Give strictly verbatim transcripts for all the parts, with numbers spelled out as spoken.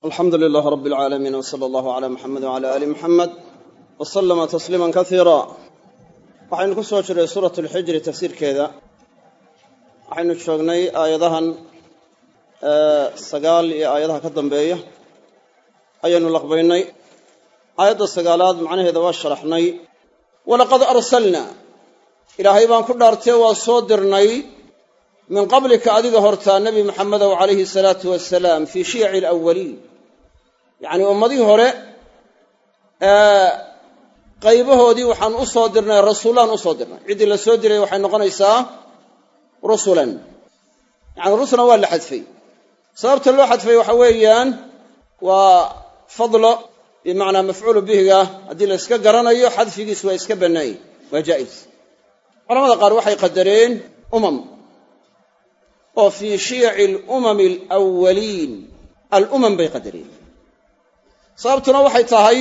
الحمد لله رب العالمين وصلى الله على محمد وعلى آل محمد وسلم تسليما كثيرا. waxaynu ku soo jiray suuratu al-Hijr tafsiirkeeda. waxaynu joognay aayadahan sagaal iyo aayadaha ka dambeeya ayaynu laqbaynay. aayadda sagaalaad macnaheeda waa sharaxnay. walaqad arsalna ilaahay baan ku dhaartay waa soo dirnay min qablika adiga horta nabi maxamed oo alayhi salaatu wassalaam fi shii'i al-awwalin, yani ummadii hore ee qaybahoodii waxaan u soo dirnay rasuulaan u soo dirnay. cidii la soo diray waxay noqonaysaa rasuulan, yani rasuulan waa la xadfay. sababta loo xadfay waxa weeyaan waa fadlo bimacna mafcuul bihiga hadii la iska garanayo xadfigiis waa iska banaay, waa jaa'iz. culamada qaar waxay qadareen umam oo fi shii'i al-umam al-awwalin, al-umam bay qadareen. sababtuna waxay tahay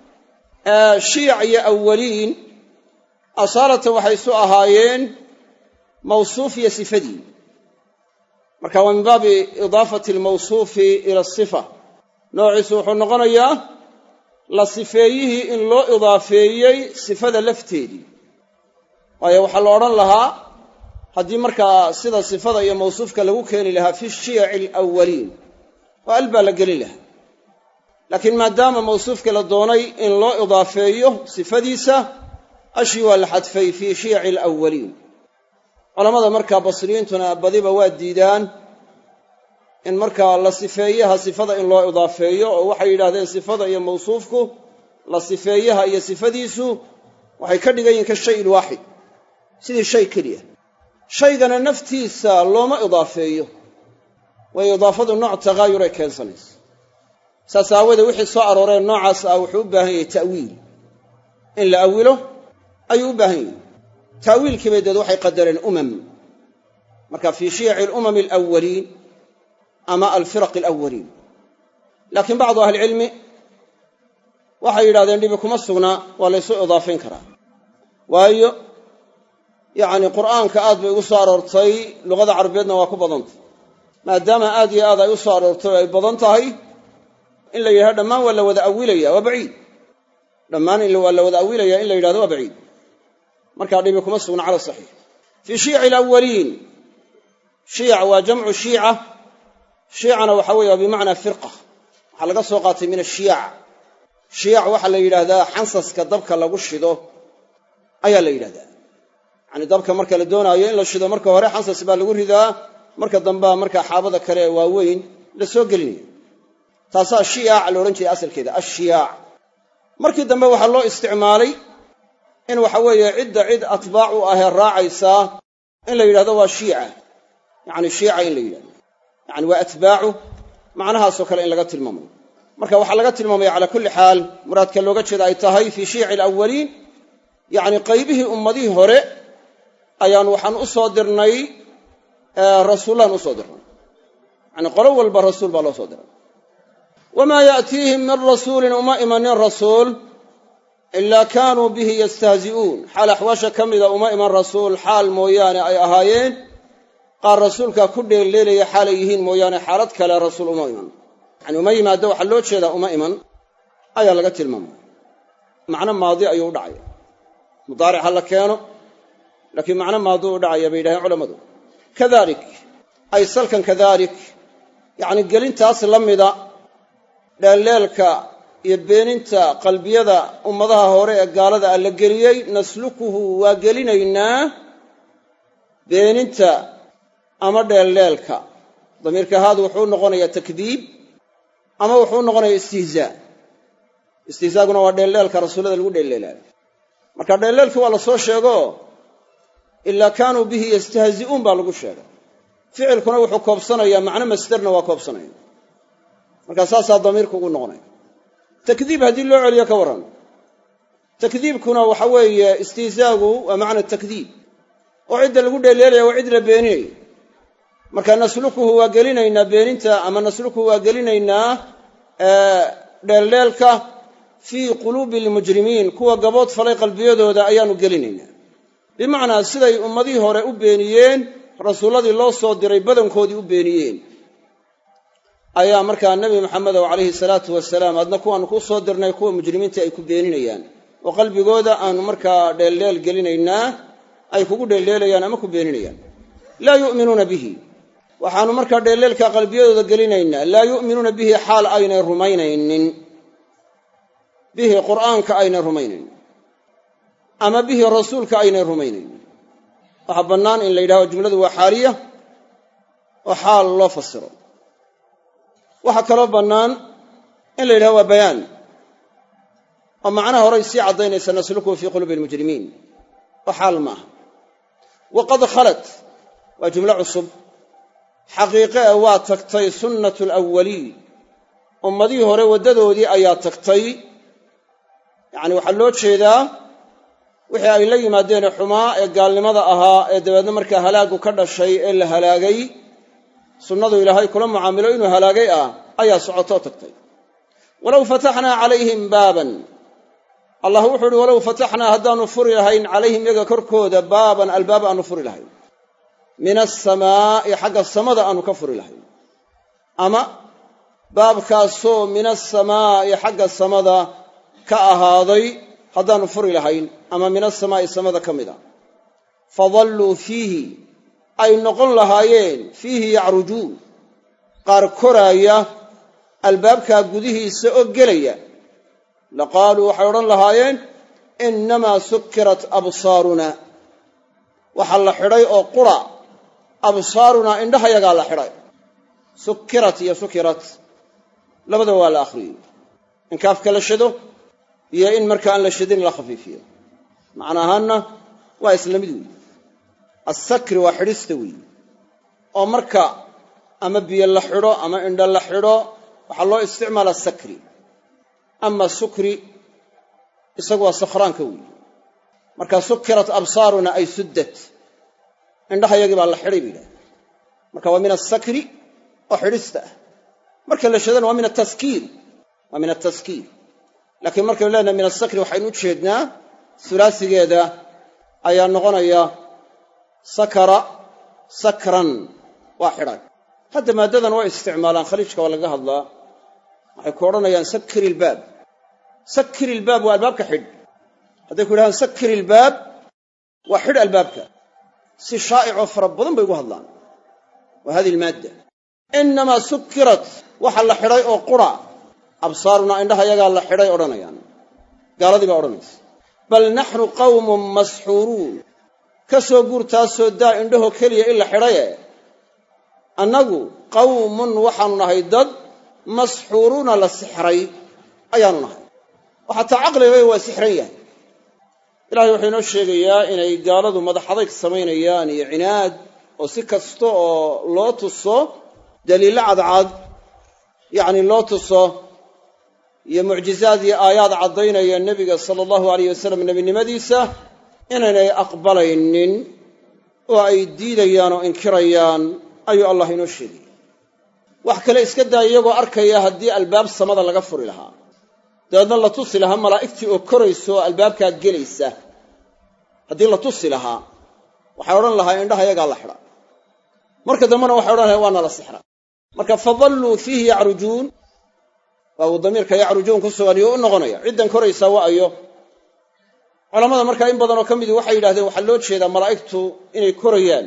shiic iyo awwaliin asaalatan waxay isu ahaayeen mawsuuf iyo sifadii, marka waa min baabi idaafati almawsuufi ila asifa. noociisu wuxuu noqonayaa la sifeeyihii in loo idaafeeyey sifada lafteedii. waayo waxaa la odhan lahaa haddii markaa sida sifada iyo mawsuufka lagu keeni lahaa fi shiici alawwaliin oo al baa la gelin lahaa, laakiin maadaama mawsuufka la doonay in loo idaafeeyo sifadiisa, ashii waa la xadfay fi shiici alawwaliin. culamada markaa basriyiintuna badiba waa diidaan in markaa la sifeeyaha sifada in loo idaafeeyo, oo waxay yidhahdeen sifada iyo mawsuufku la sifeeyaha iyo sifadiisu waxay ka dhigan yihiin ka shay waaxid, sidii shay keliya. shaygana naftiisa looma idaafeeyo, way idaafadu nooc tagaayuray keensanaysa. saas aawadeed wixii soo arooreen noocaas ah wuxuu u baahan yahay ta'wiil, in la awilo ayuu u baahan yahay. ta'wiilkii bay deed waxay qadareen umam, marka fii shiici al-umam al-awwaliin ama al-firaq al-awwaliin. laakiin bacdu ahlicilmi waxay yidhahdeen dhibi kuma sugnaa, waa laysu idaafayn karaa. waayo yacni qur'aanka aad bay ugu soo aroortay, luqada carabeedna waa ku badantay. maadaama aad iyo aad ay u soo aroortay oo ay badan tahay, in la yidhahdo dhammaan waa la wada awilaya waa baciid. dhammaan in waa la wada awilaya in la yidhahdo waa baciid, markaa dhibi kuma sugna cala saxiix. fii shiici alawwaliin, shiic waa jamcu shiica. shiicana waxa weeye waa bimacnaa firqa, waxaa laga soo qaatay min ashiyac. shiyac waxaa la yidhaahdaa xansaska dabka lagu shido ayaa la yidhahdaa. yani dabka marka la doonaayo in la shido, marka hore xansas baa lagu ridaa, marka dambea markaa xaabada kale ee waaweyn la soo gelinaya. taasaa shiyaac la odhan jiray asalkeeda, ashiyaac. markii dambe waxaa loo isticmaalay in waxa weeye cidda cid atbaac u ahee raacaysaa in la yidhahdo waa shiica, yani shiica in la yidhahdo, yani waa atbaacu, macnahaasoo kale in laga tilmaamayo. marka waxaa laga tilmaamaya calaa kulli xaal muraadka looga jeeda ay tahay fii shiici alawwaliin, yani qaybihii ummadihii hore ayaan waxaan u soo dirnay rasuulaan u soo dirnay, yani qolo walba rasuul baa loo soo diray. wamaa ya'tiihim min rasuulin uma imanin rasuul ilaa kaanuu bihi yastahzi'uun, xaal axwaasha ka mida uma iman rasuul xaal mooyaane ay ahaayeen qaar rasuulkaa ku dheeldheelaya xaalay yihiin mooyaane xaalad kale rasuul uma iman. yani uma yimaado waxaa loo jeedaa uma iman ayaa laga tilmaamaya. macno maadi ayuu u dhacaya, mudaaric ha la keeno, laakiin macno maadi u dhacaya bay yidhahdeen culammadu. kadalik ay salkan kadalik, yani gelintaas la mida dheelleelka iyo beeninta qalbiyada ummadaha hore ee gaalada ah la geliyey, naslukuhu waa gelinaynaa beeninta ama dheelleelka. damiirka haadu wuxuu noqonayaa takdiib ama wuxuu noqonayaa istihzaa. istihzaaguna waa dheelleelka rasuullada lagu dheelleelaayo. marka dheelleelkii waa la soo sheego, ilaa kaanuu bihi yastahzi'uun baa lagu sheegay. ficilkuna wuxuu koobsanayaa macno masderna waa koobsanaya, markaa saasaa damiirku ugu noqonaya. takdiib haddii loo celiyo ka warran, takdiibkuna waxa weeye istihzaagu waa macna takdiib, oo cidda lagu dheelleelaya waa cid la beeninayo. marka naslukuhu waa gelinaynaa beeninta, ama naslukuhu waa gelinaynaa dheeldheelka fii quluubi almujrimiin, kuwa gabood falay qalbiyadooda ayaanu gelinaynaa. bimacnaa siday ummadihii hore u beeniyeen rasuulladii loo soo diray badankoodii u beeniyeen, ayaa markaa nabi maxamed alayhi salaatu wasalaam adna kuwaanu ku soo dirnay kuwa mujrimiinta ay ku beeninayaan oo qalbigooda aanu markaa dheeldheel gelinaynaa ay kugu dheeldheelayaan ama ku beeninayaan laa yu'minuuna bihi waxaanu markaa dheeldheelka qalbiyadooda gelinaynaa laa yu'minuuna bihi xaal aynay rumaynaynin bihi qur'aanka aynay rumaynaynin ama bihi rasuulka aynay rumaynaynin waxaa bannaan in la yidhahdo jumladu waa xaaliya oo xaal loo fasiro waxaa kaloo bannaan in la yidhahdo waa bayaan oo macnaha horay sii caddaynaysa naslukuhu fii quluubi almujrimiin oo xaal maaha waqad khalat waa jumlo cusub xaqiiqe ee waa tagtay sunnatu alawwaliin ummadihii hore waddadoodii ayaa tagtay yacni waxaa loo jeedaa wixii ay la yimaadeen xumaa ee gaalnimada ahaa ee dabeedna markaa halaagu ka dhashay ee la halaagay sunnadu ilaahay kula mucaamilo inuu halaagay ah ayaa socotoo tagtay walow fataxnaa calayhim baaban allah wuxuu uhi walow fataxnaa haddaanu furi lahayn calayhim iyaga korkooda baaban albaab aanu furi lahayn min asamaa'i xagga samada aanu ka furi lahayn ama baabkaasoo min asamaa'i xagga samada ka ahaaday haddaanu furi lahayn ama min asamaa'i samada ka mid a fadalluu fiihi ay noqon lahaayeen fiihi yacrujuun qaar koraaya albaabkaa gudihiisa oo gelaya laqaaluu waxay odhan lahaayeen innamaa sukkirat absaaruna waxaa la xidhay oo qura absaarunaa indhahayagaa la xidhay sukkirat iyo sukirat labadaba waa la akhriyey in kaafka la shado iyo in marka aan la shadin la khafiifiyo macna ahaanna waa isla mid weeye assakri waa xidhista weeye oo marka ama biyo la xidho ama indho la xidho waxaa loo isticmaala sakri ama sukri isagu waa sakhraanka weeye marka sukirat absaaruna ay suddat indhahayagii baa la xidhay bay yidhaha marka waa min asakri oo xidhista ah marka la shadana waa min ataskiir waa min ataskiir laakiin markaynu leenahay min asakri waxaynu u jeednaa hulaasigeeda ayaa noqonaya sakara sakran waa xidhay hadda maaddadan way isticmaalaan khaliijka waa laga hadlaa waxay ku odhanayaan sakir ilbaab sakir ilbaab waa albaabka xidh hadday ku yidhahaan sakir ilbaab waa xidh albaabka si shaa'icoo fara badan bay ugu hadlaan waa hadihi ilmaadda innamaa sukirat waxa la xidhay oo qura absaarunaa indhahayagaa la xidhay odhanayaan gaaladii baa odhanaysa bal naxnu qawmun masxuuruun ka soo guurtaasoo daa indhahoo keliya in la xidhaye annagu qawmun waxaanu nahay dad masxuuruuna la sixray ayaanu nahay oo xataa caqligay waa sixran yahay ilaahay wuxuu inoo sheegayaa inay gaaladu madaxadayg samaynayaan iyo cinaad oo si kasta oo loo tuso daliillo cadcad yacni loo tuso iyo mucjizaad iyo aayaad caddaynaya nebiga sala allahu alayh wasalam nebinimadiisa inaynay aqbalaynin oo ay diidayaan oo inkirayaan ayuu allah inoo sheegaya wax kale iska daa iyagoo arkaya haddii albaab samada laga furi lahaa dabeedna la tusi lahaa malaa'igtii oo korayso oo albaabkaa gelaysa haddii la tusi lahaa waxay odhan lahaa indhaha yagaa la xidha marka dambena waxay odhan lahay waana la sixra marka fadalluu fiihi yacrujuun waa uu damiirka yacrujuun ku sugan iyo u noqonaya ciddan koraysaa waa ayo culammada markaa in badanoo ka midii waxay yidhahdeen waxaa loo jeedaa malaa'igtu inay korayaan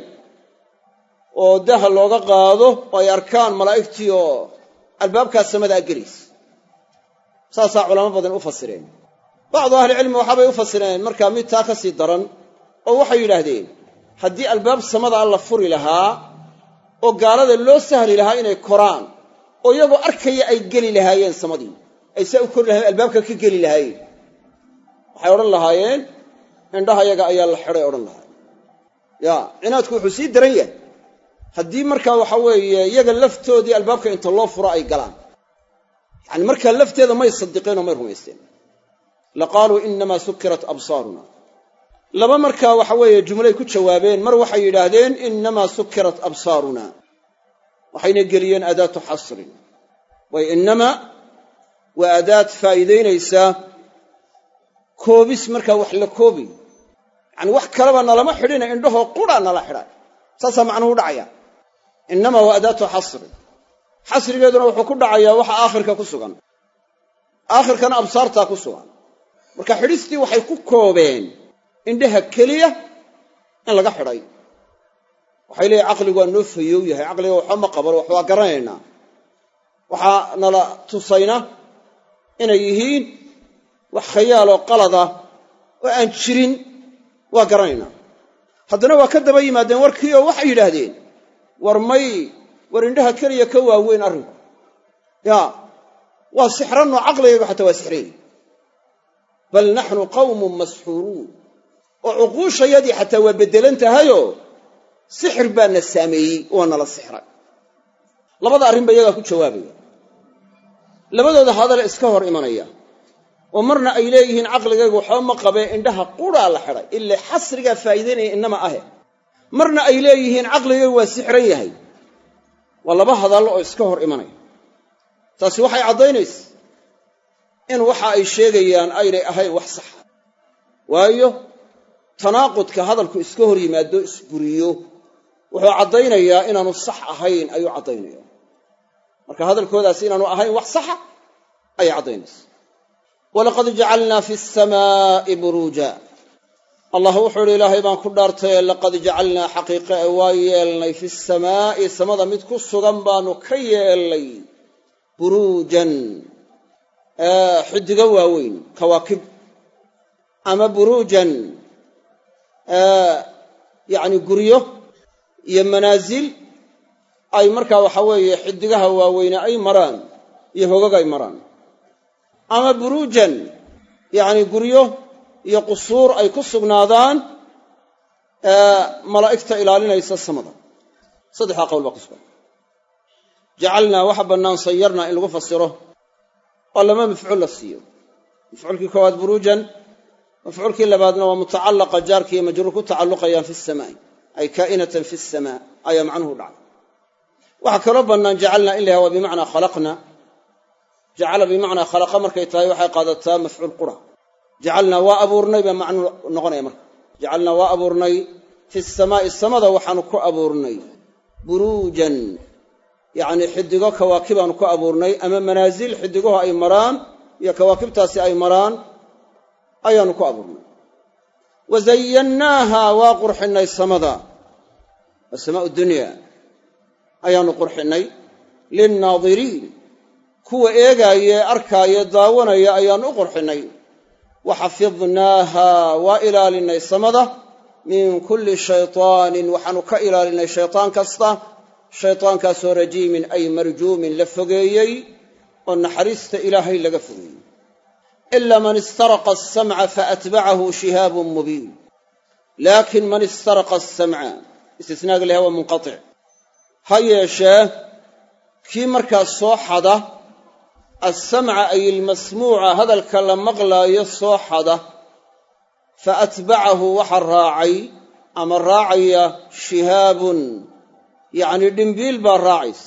oo daha looga qaado oo ay arkaan malaa'igtii oo albaabkaa samada a gelaysa saasaa culamo badan u fasireen bacdu ahlicilmi waxaabay u fasireen markaa mid taa ka sii daran oo waxay yidhaahdeen haddii albaab samada la furi lahaa oo gaalada loo sahli lahaa inay koraan oo iyagoo arkaya ay geli lahaayeen samadii ay saa u kori lahayen albaabka ka geli lahaayeen waxay odhan lahaayeen indhaha yaga ayaa la xidhay odhan lahaayeen ya cinaadku wuxuu sii daran yahay haddii markaa waxa weeye iyaga laftoodii albaabka inta loo furo ay galaan yani markaa lafteeda may sadiqeen oo may rumaysteen laqaaluu inamaa sukirat absaaruna laba markaa waxa weeye jumlay ku jawaabeen mar waxay yidhaahdeen inamaa sukirat absaaruna waxayna geliyeen adaatu xasrin way inamaa waa adaad faa'iidaynaysaa koobis markaa wax la koobi yani wax kaleba nalama xidhina indhahoo qura nala xidha saasaa macnuhu dhacaya inamaa waa adaatu xasrin xasrigeeduna wuxuu ku dhacayaa waxa aakhirka ku sugan aakhirkana absaartaa ku sugan marka xidhistii waxay ku koobeen indhaha keliya in laga xidhay waxay leeyihin caqligu waa noo fayow yahay caqliga waxba ma qaban wax waa garanaynaa waxaa nala tusayna inay yihiin wax khayaaloo qalada oo aan jirin waa garanaynaa haddana waa ka daba yimaadeen warkii oo waxay yidhaahdeen war may war indhaha keliya ka waaweyn arrinku yaa waa sixranno caqligaygu xataa waa sixrayn bal naxnu qawmun masxuuruun oo cuquushayadii xataa waa beddelan tahayoo sixir baa na saameeyey waa nala sixray labada arrinba iyagaa ku jawaabaya labadooda hadal iska hor imanaya oo marna ay leeyihiin caqligaygu waxba ma qabee indhaha quraa la xidhay ilaa xasrigaa faa'iidaynaya inama ahe marna ay leeyihiin caqligaygu waa sixran yahay waa laba hadal oo iska hor imanaya taasi waxay caddaynaysa in waxa ay sheegayaan aynay ahayn wax saxa waayo tanaaqudka hadalku iska hor yimaado isburiyo wuxuu caddaynayaa inaanu sax ahayn ayuu caddaynaya marka hadalkoodaasi inaanu ahayn wax saxa ayay caddaynaysa walaqad jacalnaa fi samaa'i buruuja allah wuxuu ihi ilaahay baan ku dhaartay laqad jacalnaa xaqiiqe ee waa yeelnay fi samaa'i samada mid ku sugan baanu ka yeelnay buruujan xidigo waaweyn kawaakib ama buruujan yacni guryo iyo manaasil ay markaa waxa weeye xidigaha waaweyne ay maraan iyo hogag ay maraan ama buruujan yacni guryo iyo qusuur ay ku sugnaadaan malaa'igta ilaalinaysa samada saddexdaa qowl baa ku sugan jacalnaa waxa bannaan sayarnaa in lagu fasiro oo lama mafcuul la siiyo mafcuulkii koowaad buruujan mafcuulkii labaadna waa mutacallaqa jaarki iyo majruur ku tacalluqayaan fi samaa'i ay kaa'inatan fi samaa ayaa macnuhu dhacay waxaa kaloo bannaan jacalnaa in la yaha waa bimacnaa khalaqna jacala bimacnaa khalaqa markay tahay waxay qaadataa mafcuul qura jacalnaa waa abuurnay baa macnuu noqonaya marka jacalnaa waa abuurnay fi samaa'i samada waxaanu ku abuurnay buruujan yacni xidigo kawaakibaanu ku abuurnay ama manaasil xidiguhu ay maraan iyo kawaakibtaasi ay maraan ayaanu ku abuurnay wa zayannaaha waa qurxinnay samada waa samaa'u dunya ayaanu qurxinnay linnaadiriin kuwa eegaaya ee arkaaya daawanaya ayaanu u qurxinnay wa xafidnaaha waa ilaalinay samada min kulli shaytaanin waxaanu ka ilaalinay shaytaan kasta shaytaankaasoo rajiimin ay marjuumin la fogeeyey oo naxariista ilaahay laga fogeeyey ilaa man istaraqa asamca faatbacahu shihaabun mubiin laakin man istaraqa asamca istisnaaga laha waa munqatic ha yeeshee kii markaas soo xada alsamca ay ilmasmuuca hadalka la maqlaayo soo xada fa atbacahu waxa raacay ama raacaya shihaabun yacni dhimbiil baa raacaysa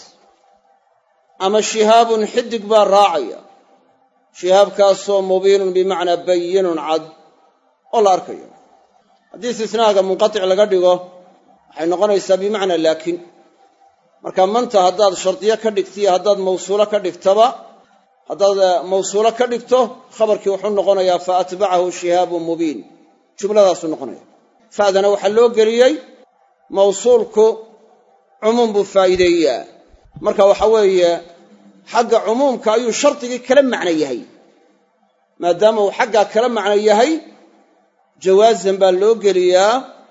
ama shihaabun xidig baa raacaya shihaabkaasoo mubiinun bimacnaa bayinun cad oo la arkayo haddii istisnaaga munqatic laga dhigo waxay noqonaysaa bimacnaa laakin marka manta haddaad shardiyo ka dhigtiyo haddaad mawsuulo ka dhigtaba haddaad mawsuulo ka dhigto khabarkii wuxuu noqonayaa fa atbacahu shihaabun mubiin jumladaasuu noqonaya fa'dana waxaa loo geliyey mawsuulku cumuum buu faa'iideeyaa marka waxa weeye xagga cumuumka ayuu shardigii kala macno yahay maadaama uu xaggaa kala macno yahay jawaazan baa loo geliyaa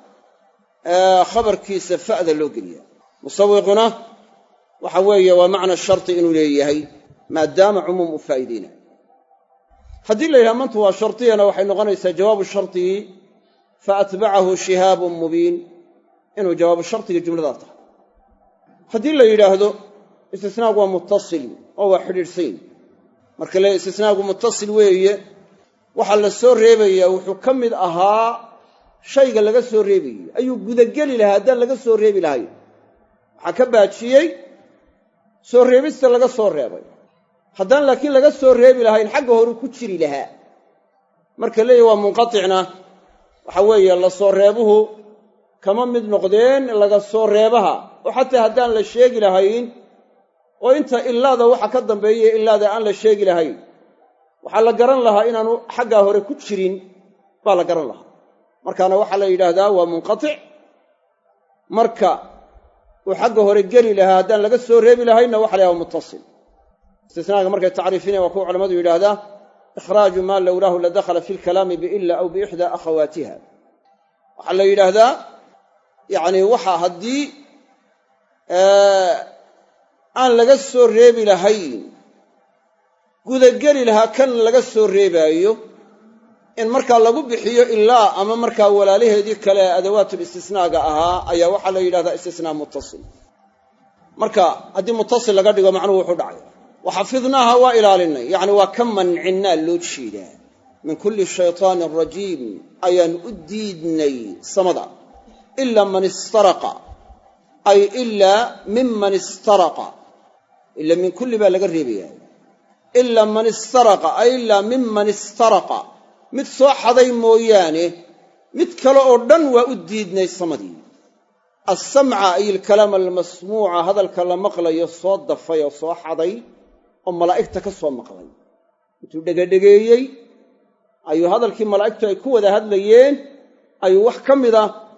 khabarkiisa fa'da loo geliyaa musawiquna waxa weeye waa macna shardi inuu leeyahay maadaama cumuum u faa'iideynayo haddii la yidhaha mantu waa shardiyana waxay noqonaysaa jawaabu shardigii fa atbacahu shihaabun mubiin inuu jawaabu shardiga jumladaa tahay haddii la yidhaahdo istisnaagu waa muttasil oo waa xidhiidhsayn marka le istisnaagu muttasil weeye waxaa la soo reebayaa wuxuu ka mid ahaa shayga laga soo reebayey ayuu gudageli lahaa haddaan laga soo reebi lahayn waxaa ka baajiyey soo reebista laga soo reebay haddaan laakiin laga soo reebi lahayn xagga horuu ku jiri lahaa marka leeyahy waa munqaticna waxa weeye la soo reebuhu kama mid noqdeen laga soo reebaha oo xataa haddaan la sheegi lahayn oo inta ilaada waxa ka dambeeyay ilaada aan la sheegi lahayn waxa la garan lahaa inaanu xagga hore ku jirin baa la garan lahaa markaana waxa la yiraahdaa waa munqati' marka uu xagga hore gali lahaa hadaan laga soo reebi lahayna waxa la yiraahdaa muttasil istisnaaga markay tacriifinay waa ku culimadu yiraahdaa ikhraaju ma lawlahu la dakhala fi al-kalam bi illa aw bi ihda akhawatiha waxa la yiraahdaa yaani waxa hadii aan laga soo reebi lahayn guda gali lahaa kan laga soo reebayo in marka lagu bixiyo ilaa ama marka walaalaheedii kale adawaatul istisnaaga ahaa ayaa waxa la yiraahdaa istisnaa muttasil marka hadii muttasil laga dhigo macnuhu wuxuu dhacay وحفظناها وإلالنا يعني وكم منعنا اللوتشيدا من كل شيطان الرجيم أيان أديدني صمدا إلا من استرق أي إلا ممن استرق إلا من كل بالغ الربيع إلا من استرق أي إلا ممن استرق متصوح هذي مويانه متكلا أردن وأديدني صمدي السمع أي الكلام المسموع هذا الكلام مقلا يصاد في يصوح هذي oo malaa'igta ka soo maqlay intuu dhagadhageeyay ayuu hadalkii malaa'igtu ay ku wada hadlayeen ayuu wax kamida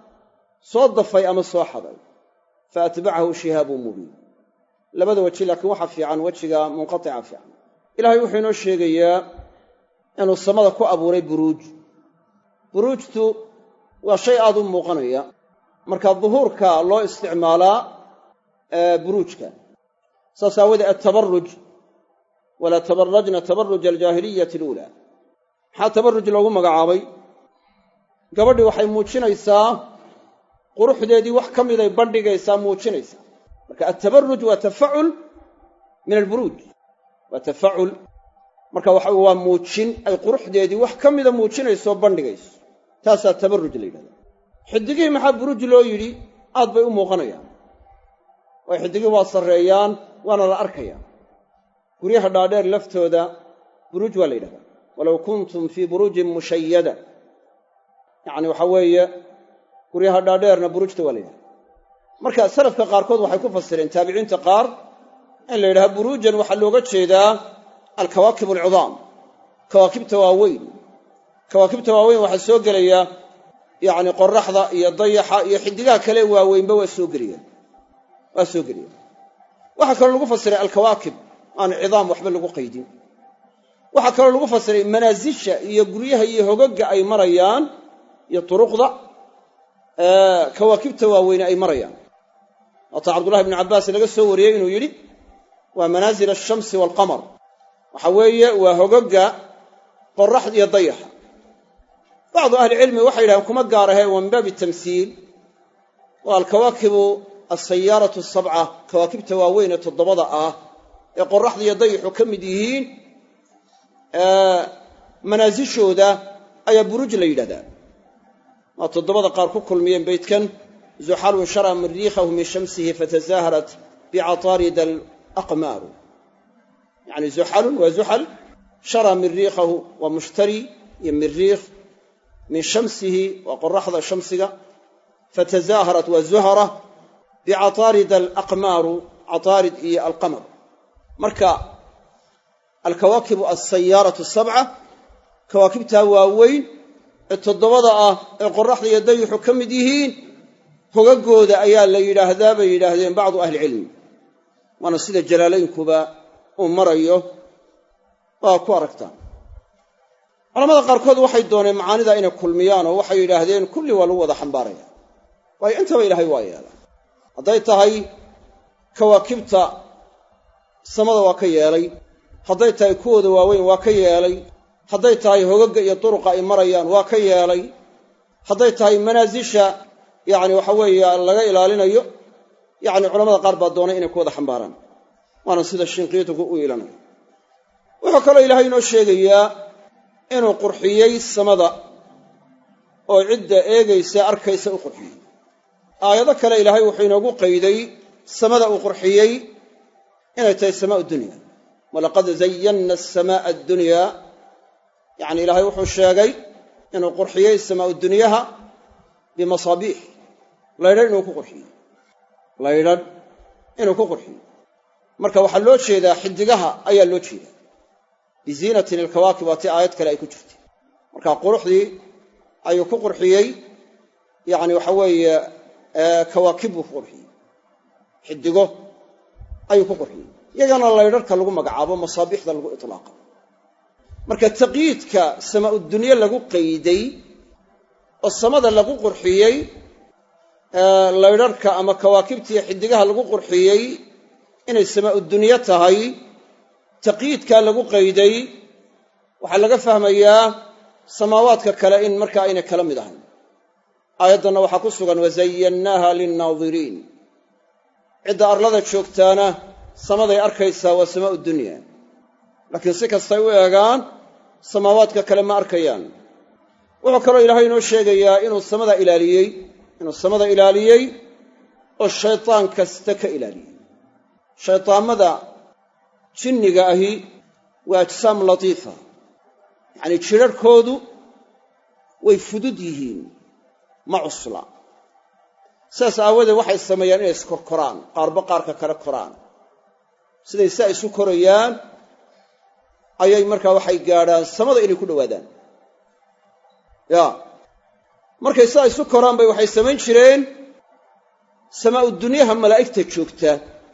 soo dafay ama soo xaday faatba'ahu shihabun mubin labada waji laakiin waxa fiican wajiga munqati'a fiican ilaahay wuxuu inoo sheegayaa inuu samada ku abuuray buruuj buruujtu waa shay aad u muuqanaya marka dhuhuurka loo isticmaalaa buruujka saasawada at-tabarruj ولا تبرجنا تبرج الجاهلية الأولى حا تبرج لو مغعابي gabadhi waxay muujinaysaa quruxdeedii wax kamid ay bandhigaysaa muujinaysaa marka at-tabarruj wa tafa'ul min al-buruj wa tafa'ul marka waxa waa muujin ay quruxdeedii wax kamid muujinayso bandhigayso taasa tabarruj leeyahay xidigii maxaa buruj loo yiri aad bay u muuqanayaan way xidigii waa sareeyaan waana la arkayaa guryaha dhaadheer laftooda buruj waa leeyahay walaw kuntum fi burujin mushayyada يعني waxa weeye guryaha dhaadheerna burujta waa leeyahay marka salafka qaar kood waxay ku fasireen taabiciinta qaar in la yiraahdo burujan waxa looga jeedaa al-kawaakib al-'udam kawaakibta waaweyn kawaakibta waaweyn waxa soo galaya yaani qorraxda iyo dayaxa iyo xidigaha kale waaweynba waa soo galiyeen waa soo galiyeen waxa kale lagu fasiray al-kawaakib aan 'idam waxba lagu qaydin waxa kale lagu fasiray manaasisha iyo guryaha iyo hogaga ay marayaan iyo turuqda ee kawaakibta waaweyn ay marayaan wata Abdullah ibn Abbas laga soo wariyay inuu yiri waa manazil ash-shams wal qamar waxa weeye waa hogaga qorraxda iyo dayaxa بعض اهل العلم waxay yiraahdeen kuma gaarahay wan bab tamsiil wal kawaakib as-sayyarah as-sab'a kawaakibta waaweyn toddobada ah ee qorraxda iyo dayaxu kamid yihiin ee manazishooda ayaa buruj la yiraahdaa ما تضبط قار كل مين بيتكن زحل شرى مريخه من شمسه فتزاهرت بعطارد الأقمار يعني زحل وزحل شرى مريخه ومشتري يمريخ من شمسه وقرحض شمسه فتزاهرت وزهرة بعطارد الأقمار عطارد إيه القمر مركا الكواكب السيارة السبعة كواكب تواوين التضبط آه القرح يديه حكم ديهين هوجود أيال لا يلاهذا بيلاهذين بعض أهل العلم وأنا سيد الجلالين كوبا ومريو وكواركتان على ماذا قاركود وحي دون معاني ذا إن كل ميان وحي يلاهذين كل ولو ذا حنباريا وأي أنت وإلهي ويا هذا هاي كواكبتا سمد وكيالي هذا كود ووين وكيالي hadday tahay hogaga iyo turuqa ay marayaan waa ka yeelay hadday tahay manaasisha yaani waxa weeye laga ilaalinayo yaani culimada qaar baa doonay inay ku wada xambaaraan waana sida shinqiitugu u ilanayo wuxuu kale ilaahay inoo sheegayaa inuu qurxiyay samada oo cidda eegaysa arkaysa u qurxiyay aayado kale ilaahay wuxuu inoogu qayday samada uu qurxiyay inay tahay samaa dunya walaqad zayyana as-samaa ad-dunya يعني إلهي وحو الشاقي إنه قرحيي السماء الدنياها بمصابيح لا يرد إنه قرحي لا يرد إنه قرحي marka waxaa loo jeedaa xidigaha ayaa loo jeedaa biziinatin alkawaakib waa tii aayad kale ay ku jirtay marka quruxdii ayuu ku qurxiyey yacni waxa weeye kawaakib buu ku qurxiyey xidigo ayuu ku qurxiyey iyagana laydharka lagu magacaabo masaabiixda lagu iطlaaqa marka taqyiidka samaa dunye lagu qayday oo samada lagu qurxiyey laydharka ama kawaakibtiiyo xidigaha lagu qurxiyey inay samaa dunye tahay taqyiidkaa lagu qayday waxaa laga fahmayaa samaawaadka kale in markaa aynay kala mid ahayn aayaddanna waxaa ku sugan wazayannaaha linnaadiriin cidda arlada joogtaana samaday arkaysaa waa samaa'u dunya laakiin si kastay u eegaan samaawaadka kale ma arkayaan wuxuu kaloo ilaahay inoo sheegayaa inuu samada ilaaliyey inuu samada ilaaliyey oo shaytaan kasta ka ilaaliyey shaytaamada jinniga ahi waa ajsaam latiifa yacnii jidharhkoodu way fudud yihiin ma cusla sidaas aawadeed waxay sameeyaan inay iskorkoraan qaarba qaarka kale koraan siday saa isu korayaan ayay markaa waxay gaadhaan samada inay ku dhowaadaan ya markay saa isu koraan bay waxay samayn jireen samaa'u dunyaha malaa'igta joogta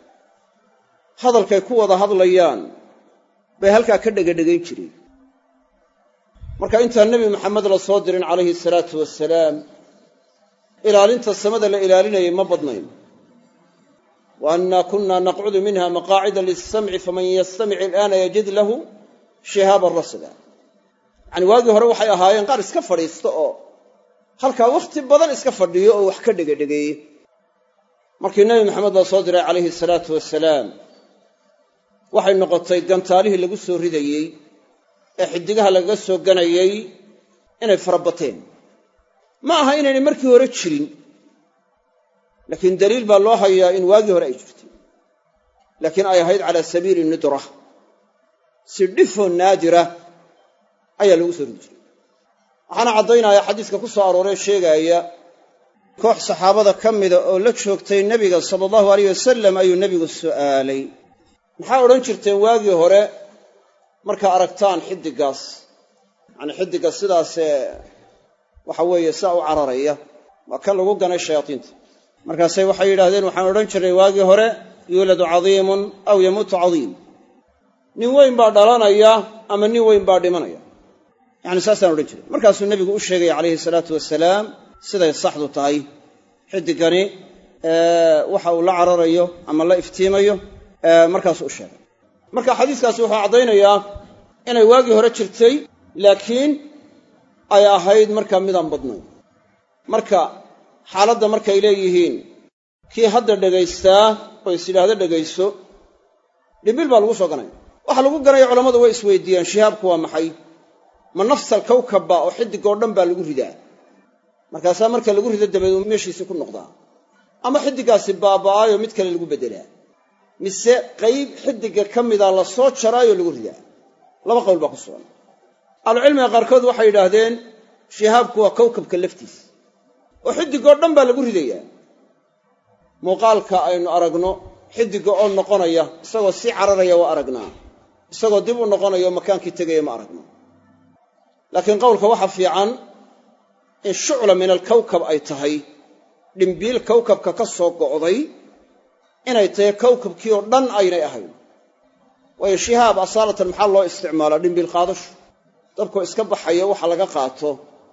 hadalkay ku wada hadlayaan bay halkaa ka dhegadhegayn jireen marka intaan nebi maxamed la soo dirin calayhi salaatu wasalaam ilaalinta samada la ilaalinayay ma badnayn wa annaa kunnaa naqcudu minha maqaacida lisamci faman yastamic ilaana yajid lahu shihaaban rasada yacani waagii hore waxay ahaayeen qaar iska fadhiista oo halkaa wakhti badan iska fadhiyo oo wax ka dhegadhegeeye markii nebi maxamed la soo diray calayhi salaatu wasalaam waxay noqotay gantaalihii lagu soo ridayey ee xidigaha lagaga soo ganayey inay farabateen ma aha inaynay markii hore jirin laakiin daliil baa loo hayaa in waagii hore ay jirtay laakiin ay ahayd calaa sabiili nudra si dhifoo naadira ayaa lagu soo ridi jiray waxaana caddaynaya xadiiska ku soo arooree sheegaaya koox saxaabada ka mida oo la joogtay nebiga sala allahu alayh wasalam ayuu nebigu su'aalay maxaa odhan jirteen waagii hore markaa aragtaan xidigaas yacanii xidigga sidaasee waxa weeye saa u cararaya waa kan lagu ganay shayaadiinta markaasay waxay yidhaahdeen waxaan odhan jirnay waagii hore yuuladu cadiimun aw yamuutu cadiim nin weyn baa dhalanaya ama nin weyn baa dhimanaya yacni saasaan odhan jiray markaasuu nebigu u sheegaya calayhi salaatu wasalaam siday saxdu tahay xidiggani waxa uu la cararayo ama la iftiimayo markaasuu u sheegay marka xadiiskaasi wuxuu caddaynayaa inay waagii hore jirtay laakiin ay ahayd markaa midaan badnayn marka xaaladda markay leeyihiin kii hadda dhegaystaa oo is yidhaahdo dhegayso dhibil baa lagu soo ganaya waxa lagu ganaya culammadu way isweydiiyaan shihaabku waa maxay ma nafsal kawkabba oo xidigoo dhan baa lagu ridaa markaasaa marka lagu rido dabeed uu meeshiisii ku noqdaa ama xidiggaasi baaba'aayoo mid kale lagu beddelaa mise qayb xidigga ka mida la soo jaraayoo lagu ridaa laba qowl baa ku sugan ahlucilmiga qaarkood waxay yidhaahdeen shihaabku waa kawkabka laftiisa oo xidigoo dhan baa lagu ridayaa muuqaalka aynu aragno xidigga oo noqonaya isagoo sii cararaya waa aragnaa isagoo dib u noqonaya oo makaankii tegaya ma aragno laakiin qowlka waxa fiican in shucla min alkawkab ay tahay dhimbiil kawkabka ka soo go'day inay tahay kawkabkii oo dhan aynay ahayn waayo shihaab asaalatan maxaa loo isticmaalaa dhimbiil qaadashu dabkoo iska baxayo waxa laga qaato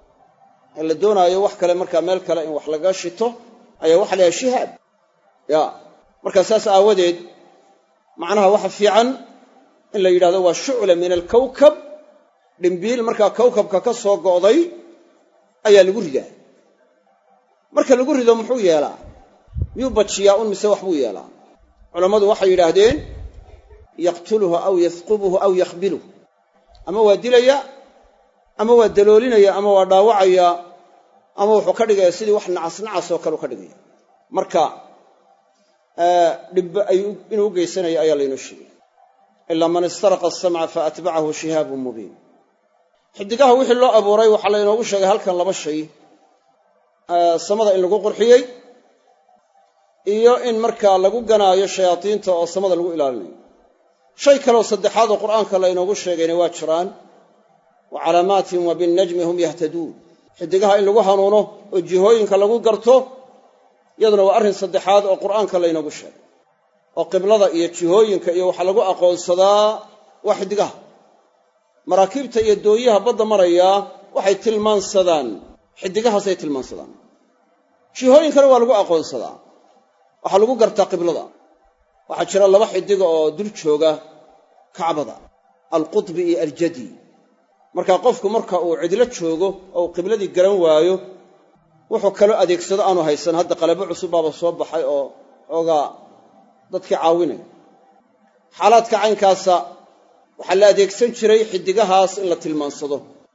ee la doonaayo wax kale markaa meel kale in wax laga shito ayaa waxa la yahay shihaab ya markaa saas aawadeed macnaha waxa fiican in la yidhahdo waa shucla min alkawkab dhimbiil markaa kawkabka ka soo go'day ayaa lagu ridaa marka lagu rido muxuu yeelaa miyuu bajiyaa un mise wax buu yeelaa culammadu waxay yidhaahdeen yaqtuluhu aw yasqubuhu aw yakhbiluhu ama waa dilaya ama waa daloolinaya ama waa dhaawacaya ama wuxuu ka dhigaya sidii wax nacas nacas oo kale u ka dhigaya marka dhib inuu u geysanayo ayaa laynoo sheegay ilaa man istaraqa asamca fa atbacahu shihaabun mubiin xidigaha wixii loo abuuray waxaa laynoogu sheegay halkan laba shay samada in lagu qurxiyey iyo in markaa lagu ganaayo shayaadiinta oo samada lagu ilaalinayo. shay kaloo saddexaad oo qur'aanka la inoogu sheegayna waa jiraan. wa calaamaatin wa binnajmi hum yahtaduun, xidigaha in lagu hanuuno oo jihooyinka lagu garto iyaduna waa arrin saddexaad oo qur'aanka la inoogu sheegay. oo qiblada iyo jihooyinka iyo waxa lagu aqoonsadaa waa xidigaha. maraakiibta iyo dooyaha badda maraya waxay tilmaansadaan xidigahaasay tilmaansadaan. jihooyinkana waa lagu aqoonsadaa, waxaa lagu gartaa qiblada. waxaa jira laba xidiga oo dul jooga kacbada, alqutbi iyo aljadi. markaa qofku marka uu cidlo joogo oo uu qibladii garan waayo wuxuu kaloo adeegsado aanu haysan. hadda qalabo cusub baaba soo baxay oo xoogaa dadkii caawinaya. xaalaadka caynkaasa waxaa la adeegsan jiray xidigahaas in la tilmaansado,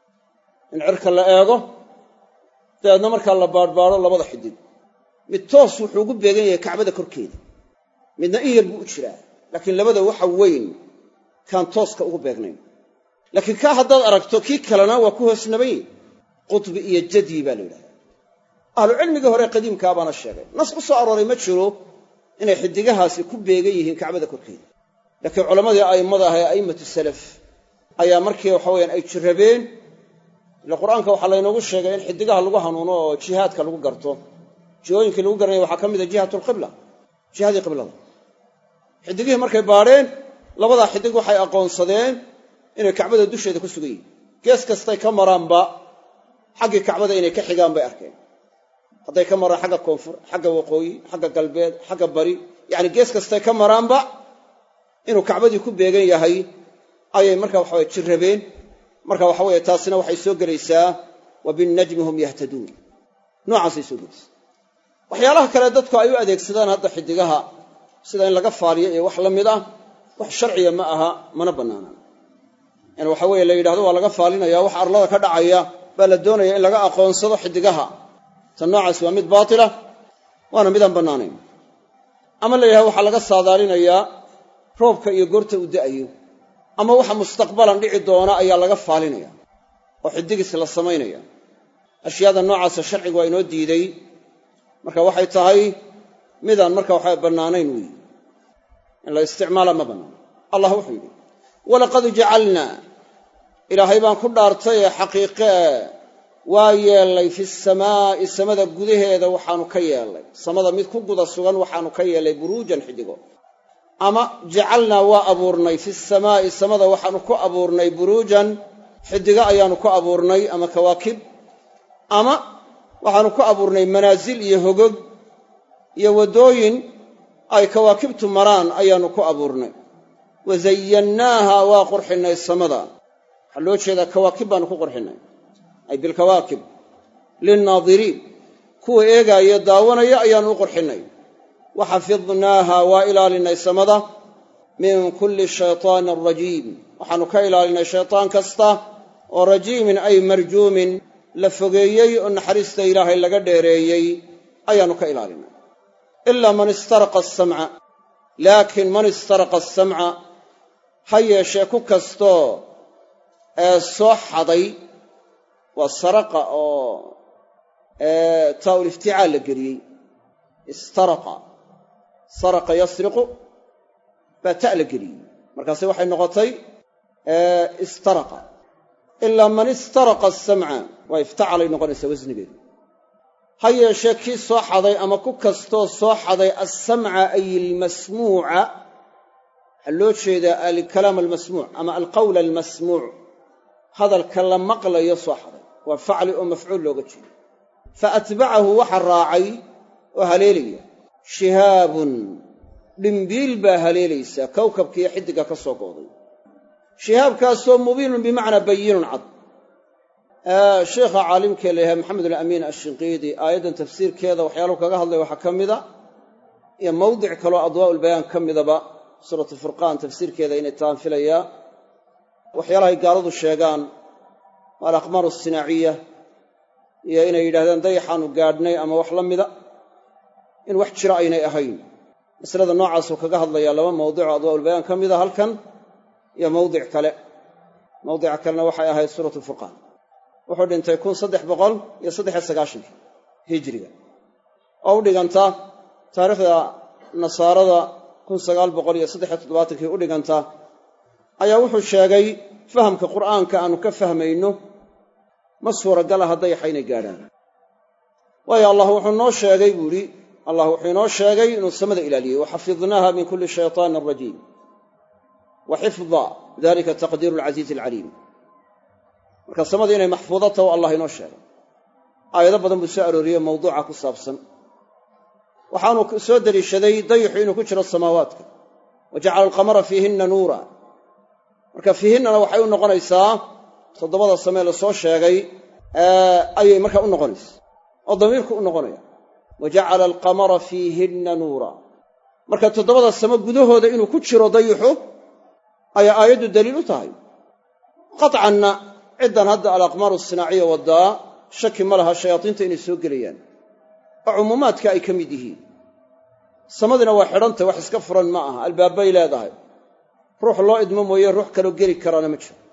in cirka la eego dabeedna markaa la baadhbaadho labada xidig. mid toos wuxuu ugu beegan yahay kacbada korkeeda, midna in yar buu u jiraa, laakiin labada waxa weyn kaan tooska ugu beegnayn. laakiin kaa haddaad aragto kii kalena waa ku hoosnabayn. qutbi iyo jadi baa la yidhahdaa. ahlucilmigii hore qadiimkaa baana sheegay. nas ku soo arooray ma jiro inay xidigahaasi ku beegan yihiin kacbada korkeeda, laakiin culammadii a'immada ah ee a'immatu salaf ayaa markii waxa weyaan ay jirrabeen. ila qur'aanka waxaa laynoogu sheegay in xidigaha lagu hanuuno oo jihaadka lagu garto. jihooyinkii lagu garanaya waxaa ka mid a jihatulqibla, jihadii qiblada. xidigihii markay baadheen labadaa xidig waxay aqoonsadeen inay kacbada dusheeda ku sugan yihiin. gees kastay ka maraanba xaggii kacbada inay ka xigaan bay arkeen. hadday ka maraan xagga koonfur, xagga waqooyi, xagga galbeed, xagga bari, yacni gees kastay ka maraanba inuu kacbadii ku beegan yahay ayay markaa waxaweye jirrabeen. marka waxa weeye taasina waxay soo gelaysaa wa binnajmi hum yahtaduun, noocaasay soo gelaysaa. waxyaalaha kale dadku ay u adeegsadaan hadda xidigaha sida in laga faaliyo iyo wax la mid ah, wax sharciya ma aha, mana bannaanaan. in waxa weeye la yidhahdo waa laga faalinaya, wax arlada ka dhacaya baa la doonaya in laga aqoonsado xidigaha. tan noocaas waa mid baatila, waana midaan bannaanayn. ama la yidhahdo waxaa laga saadaalinayaa roobka iyo goorta uu da'ayo, ama waxa mustaqbalan dhici doona ayaa laga faalinaya oo xidigis la samaynaya. ashyaada noocaasa sharcigu waa inoo diiday. marka waxay tahay midaan marka waxa bannaanayn weeye, in la isticmaala ma bannaano. allah wuxuu yidhi walaqad jacalnaa, ilaahay baan ku dhaartay ee xaqiiqee waa yeellay fi samaa'i, samada gudaheeda waxaanu ka yeellay, samada mid ku guda sugan waxaanu ka yeellay buruujan xidigo. ama jacalnaa waa abuurnay fi samaa'i, samada waxaanu ku abuurnay buruujan xidigo ayaanu ku abuurnay, ama kawaakib. ama waxaanu ku abuurnay manaasil iyo hogog iyo waddooyin ay kawaakibtu maraan ayaanu ku abuurnay. wazayannaaha waa qurxinnay samada, waxaa loo jeedaa kawaakib baanu ku qurxinnay, ay bilkawaakib linnaadiriin, kuwa eegaaya daawanaya ayaanu u qurxinnay. waxafidnaaha waa ilaalinay samada min kulli shaytaanin rajiim, waxaanu ka ilaalinay shaytaan kasta oo rajiimin ay marjuumin, la fogeeyey oo naxariista ilaahay laga dheereeyey ayaanu ka ilaalinay. ilaa man istaraqa asamca, laakiin man istaraqa asamca, ha yeeshee ku kastoo ee soo xaday, waa saraqa oo taa'ul ifticaal la geliyey. istaraqa, saraqa yasriqu baa ta' la geliyey, markaase waxay noqotay istaraqa. ilaa man istaraqa asamca, waa iftacalay noqonaysaa wasnigeedu. ha yeeshee kii soo xaday ama ku kastoo soo xaday assamca ay ilmasmuuca, waxaa loo jeedaa alkalaam almasmuuc ama alqowl almasmuuc, hadalka la maqlayo soo xaday, waa facli oo mafcuul looga jeedo. fa atbacahu waxa raacay oo haleelaya shihaabun, dhimbiil baa haleelaysaa kowkabkiiyo xiddigga ka soo go'day. shihaabkaasoo mubiinun bimacnaa bayinun cad. sheekha caalimkee la yahay maxamed alamiin ashinqiidi aayaddan tafsiirkeeda waxyaaluhu kaga hadlay waxaa ka mida, iyo mawdic kaloo adwaa'ulbayaan ka midaba, suuratu furqaan tafsiirkeeda inay taan filayaa. waxyaalahay gaaladu sheegaan waa alaqmaaru asinaaciya, iyo inay yidhahdeen dayaxaanu gaadhnay ama wax la mida, in wax jira aynay ahayn. masalada noocaasuu kaga hadlayaa laba mawdico adwaa'ulbayaan ka mida halkan, iyo mawdic kale. mawdica kalena waxay ahayd suuratu furqaan. wuxuu dhintay kun saddex boqol iyo saddex iyo sagaashankii hijriga, oo u dhiganta taariikhda nasaarada kun sagaal boqol iyo saddex iyo toddobaatankii u dhiganta ayaa wuxuu sheegay fahamka qur'aanka aanu ka fahmayno ma suuragala hadday xayna gaadhaan waayo allah wuxuu noo sheegay buu yidhi allah wuxuu inoo sheegay inuu samada ilaaliyey waxafidnaaha min kulli shaytaanin rajiim wa xifda dalika taqdiiru alcasiizi alcaliim marka samada inay maxfuudo taho allah inoo sheegay aayado badan buu soo arooriyey mawduuca ku saabsan waxaanu soo deliishaday dayixu inuu ku jiro samaawaadka wa jacala alqamara fiihinna nuura marka fiihinnana waxay u noqonaysaa toddobada samee la soo sheegay ayay markaa u noqonaysa oo damiirku u noqonaya wa jacala alqamara fiihinna nuura marka toddobada samo gudahooda inuu ku jiro dayixu ayaa aayaddu daliil u tahay qatcanna ciddan hadda alaqmaaru sinaaciya waddaa shaki ma laha shayaadiinta inay soo gelayaan oo cumuumaadka ay ka mid yihiin samadina waa xidhantay wax iska furan ma aha albaabbay leedahay ruux loo idmo mooye ruux kaleoo geli karaana ma jiro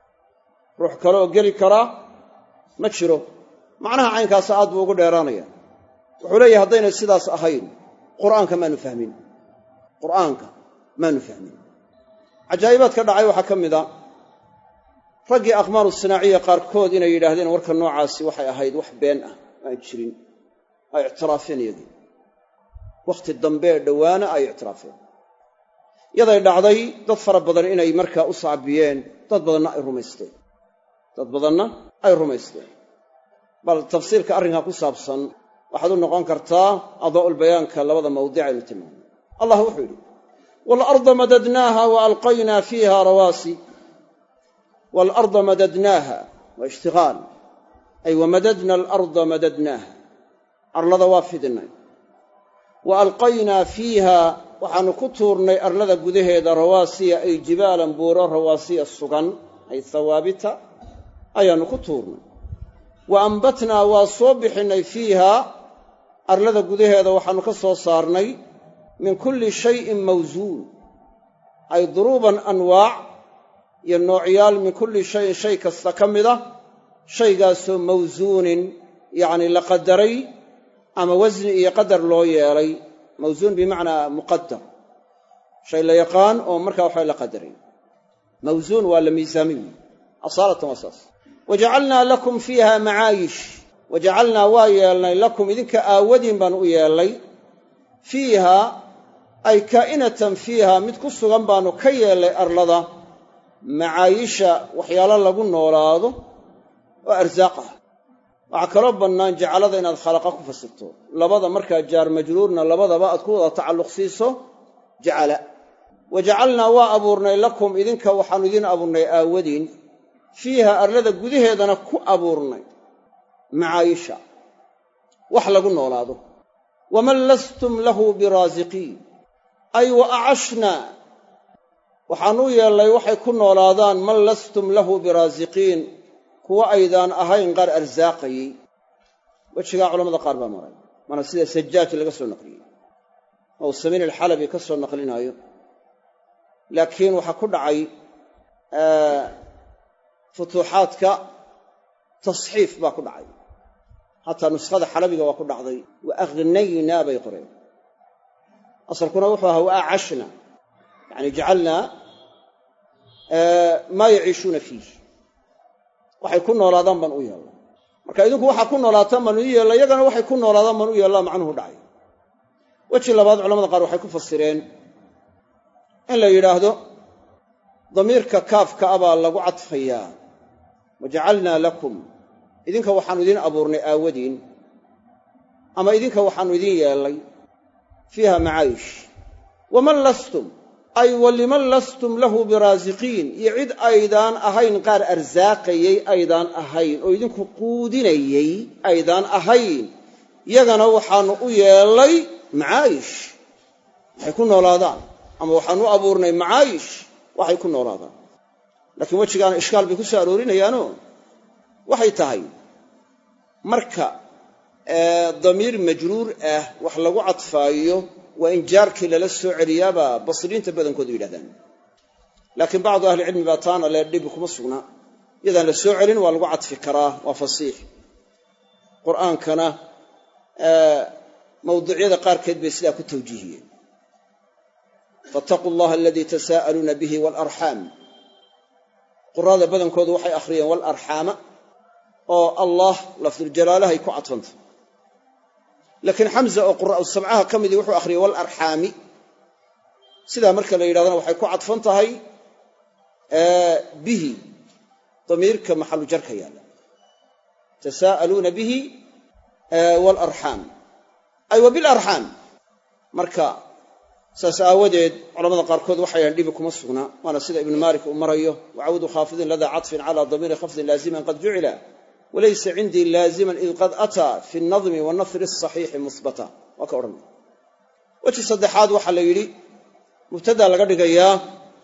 ruux kale oo geli karaa ma jiro macnaha caynkaasa aad buu ugu dheeraanaya wuxuu leeyahay haddaynay sidaas ahayn qur'aanka maanu fahmin qur'aanka maanu fahmin cajaa'ibaadka dhacay waxaa ka mid a raggii aqmaaru sinaaciya qaarkood inay yidhaahdeen warka noocaasi waxay ahayd wax been ah aan jirin ay ictiraafeen iyagii wakhti dambe ee dhowaana ay ictiraafeen yaday dhacday dad fara badan inay markaa u sacbiyeen dad badanna ay rumaysteen dad badanna ay rumaysteen bal tafsiirka arrinkaa ku saabsan waxaad u noqon kartaa adaa'ulbayaanka labada mawdic aynu tilmaamay allah wuxuu yidhi waalarda madadnaaha wa alqaynaa fiiha rawaasi waalarda madadnaaha waa ishtiqaal ay wamadadna alarda madadnaaha arlada waa fidinay wa alqaynaa fiiha waxaannu ku tuurnay arlada gudaheeda rawaasiya ay jibaalan buuro rawaasiya sugan ay hawaabita ayaannu ku tuurnay wa ambatnaa waa soo bixinnay fiiha arlada gudaheeda waxaannu ka soo saarnay min kulli shayin mawsuun ay duruuban anwaac iyo noocyaal min kulli shayin shay kasta ka mida shaygaasoo mawsuunin yacni la qadaray ama wasni iyo qadar loo yeelay mawsuun bimacnaa muqadar shay la yaqaan oo markaa waxaa la qadaray mawsuun waa la miisaamiy asaalatan waa saas wajacalnaa lakum fiiha macaayish wajacalnaa waa yeelnay lakum idinka aawadiin baan u yeelnay fiiha ay kaa'inatan fiiha mid ku sugan baanu ka yeelnay arlada macaayisha waxyaalo lagu noolaado oo arsaaq ah waxaa kaloo bannaan jacalada inaad khalaqa ku fasirto labada markaa jaar majruurna labadaba aad ku wada tacalluq siiso jacala wajacalnaa waa abuurnay lakum idinka waxaannu idiin abuurnay aawadiin fiiha arlada gudaheedana ku abuurnay macaayisha wax lagu noolaado waman lastum lahu biraasiqiin ay wa acashnaa waxaanuu yeellay waxay ku noolaadaan man lastum lahu biraasiqiin kuwa aydaan ahayn qaar arsaaqayey wejigaa culamada qaar baa maray mana sida sajaaj laga soo naqliyey oo samiin alxalabi ka soo naqlinaayo laakiin waxaa ku dhacay futuuxaadka tasxiif baa ku dhacay hataa nuskhada xalabiga waa ku dhacday wa aghnaynaa bay qoreen asalkuna wuxuu ahaa wa acashna yani jacalnaa maa yaciishuuna fiih waxay ku noolaadaan baan u yeellay marka idinku waxaa ku noolaataan baan u yeellay iyagana waxay ku noolaadaan baan u yeellaa macnuhu dhacay weji labaad culamada qaar waxay ku fasireen in la yidhaahdo damiirka kaafka a baa lagu cadfayaa wajacalnaa lakum idinka waxaannu idiin abuurnay aawadiin ama idinka waxaannu idiin yeellay fiiha macaayish waman lastum ay waliman lastum lahu biraasiqiin iyo cid aydaan ahayn qaar arsaaqayey aydaan ahayn oo idinku quudinayey aydaan ahayn yagana waxaannu u yeellay macaayish waxay ku noolaadaan ama waxaannu u abuurnay macaayish waxay ku noolaadaan laakiin wejigaana ishkaal bay ku soo aroorinayaano waxay tahay marka damiir majruur ah wax lagu cadfaayo waa in jaarkii lala soo celiyaabaa basriinta badankoodu yidhahdaan laakiin bacdu ahlicilmi baa taana lee dhibi kuma sugna iyadaan la soo celin waa lagu cadfi karaa waa fasiix qur'aankana mawduucyada qaarkeed bay sidaa ku tawjiihiyeen fattaquu allaha aladii tasaa'aluuna bihi waalarxaam quraada badankoodu waxay akhriyeen waalarxaama oo allah lafduljalaalahay ku cadfanta laakiin xamza oo quraa'u sabcaha ka midii wuxuu akhriyey waalarxaami sidaa marka la yidhahdana waxay ku cadfan tahay bihi damiirka maxalu jarka yaalla tasaa'aluuna bihi waalarxaam ay wa bilarxaam marka saas aawadeed culamada qaarkood waxay yahaan dhibi kuma sugnaa waana sida ibnu maalik uu marayo wacawdu khaafidin ladaa caطfin calaa damiiri khafdin laaziman qad jucila walaysa cindii laaziman id qad ataa fi nadmi wanafri asaxiixi muhbata waa ka odhanaya weji saddexaad waxaa la yidhi mubtadaa laga dhigayaa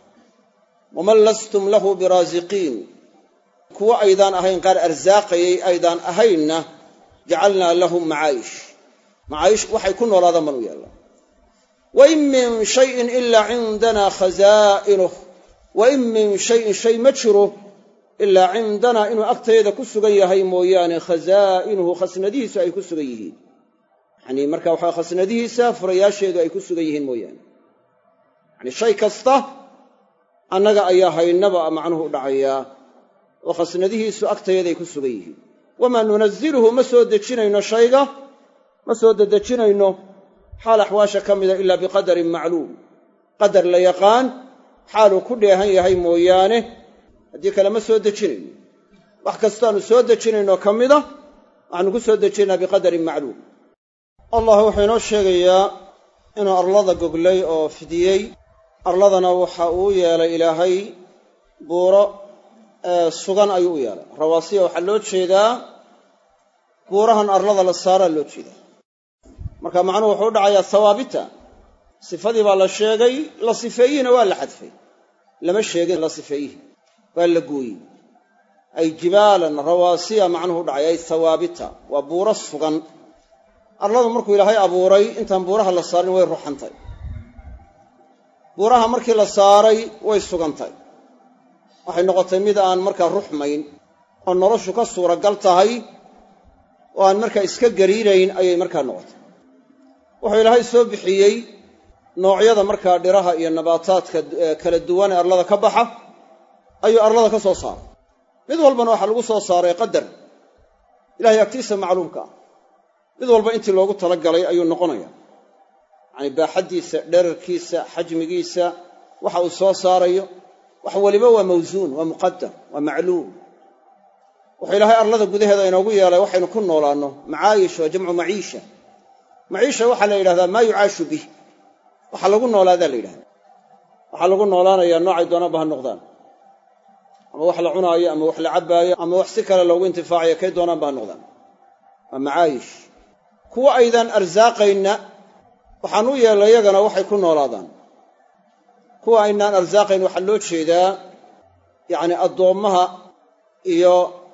waman lastum lahu biraasiqiin kuwa aydaan ahayn qaar arsaaqayay aydaan ahaynna jacalnaa lahum macaayish macaayish waxay ku noolaadaan baan u yeelnaa wain min shayin ilaa cindanaa khazaa'inuh wain min shayin shay ma jiro ilaa cindanaa inuu agtayada ku sugan yahay mooyaane khazaa'inuhu khasnadihiisu ay ku sugan yihiin yanii marka waxaa khasnadihiisa furayaasheedu ay ku sugan yihiin mooyaane yani shay kasta annaga ayaa haynaba macnuhu u dhacayaa oo khasnadihiisu agtayaday ku sugan yihiin wamaa nunaziluhu ma soo dejinayno shayga ma soo dedejinayno xaal axwaasha ka mida ilaa biqadarin macluum qadar la yaqaan xaaluu ku dheehan yahay mooyaane haddii kale ma soo dejinayno wax kastaanu soo dejinayno ka mida waxaanu ku soo dejinaynaa biqadarin macluum allah wuxuu inoo sheegayaa inuu arlada goglay oo fidiyey arladana waxa uu yeelay ilaahay buuro sugan ayuu u yeelay rawaasiya waxaa loo jeedaa buurahan arlada la saaraa loo jeedaa marka macnuhu wuxuu u dhacayaa hawaabita sifadii baa la sheegay la sifeeyeyna waa la xadfay lama sheegin la sifeeyihi waa la gooyey ay jibaalan rawaasiya macnuhu u dhacay ay hawaabita waa buuro sugan arladu markuu ilaahay abuuray intaan buuraha la saarin way ruxantay buuraha markii la saaray way sugantay waxay noqotay mid aan markaa ruxmayn oo noloshu ka suuragal tahay oo aan markaa iska gariirayn ayay markaa noqotay wuxuu ilaahay soo bixiyey noocyada markaa dhiraha iyo nabaataadka kala duwan ee arlada ka baxa ayuu arlada ka soo saaray mid walbana waxaa lagu soo saaray qadar ilahay agtiisa macluumka ah mid walba intii loogu talagalay ayuu noqonaya yacani baaxaddiisa dherarkiisa xajmigiisa waxa uu soo saarayo wax waliba waa mawsuun waa muqadar waa macluum wuxuu ilaahay arlada gudaheeda inoogu yeelay waxaynu ku noolaanno macaayish waa jamcu maciisha maciisha waxaa la yidhahdaa maa yucaashu bih waxa lagu noolaadaa la yidhahdaa waxaa lagu noolaanayaa noocay doonaanba ha noqdaan ama wax la cunaayo ama wax la cabbaayo ama wax si kale loogu intifaacayo kay doonaanba ha noqdaan waa macaayish kuwa aydaan arsaaqayna waxaan u yeelay yagana waxay ku noolaadaan kuwa aynaan arsaaqayn waxaa loo jeedaa yacni addoommaha iyo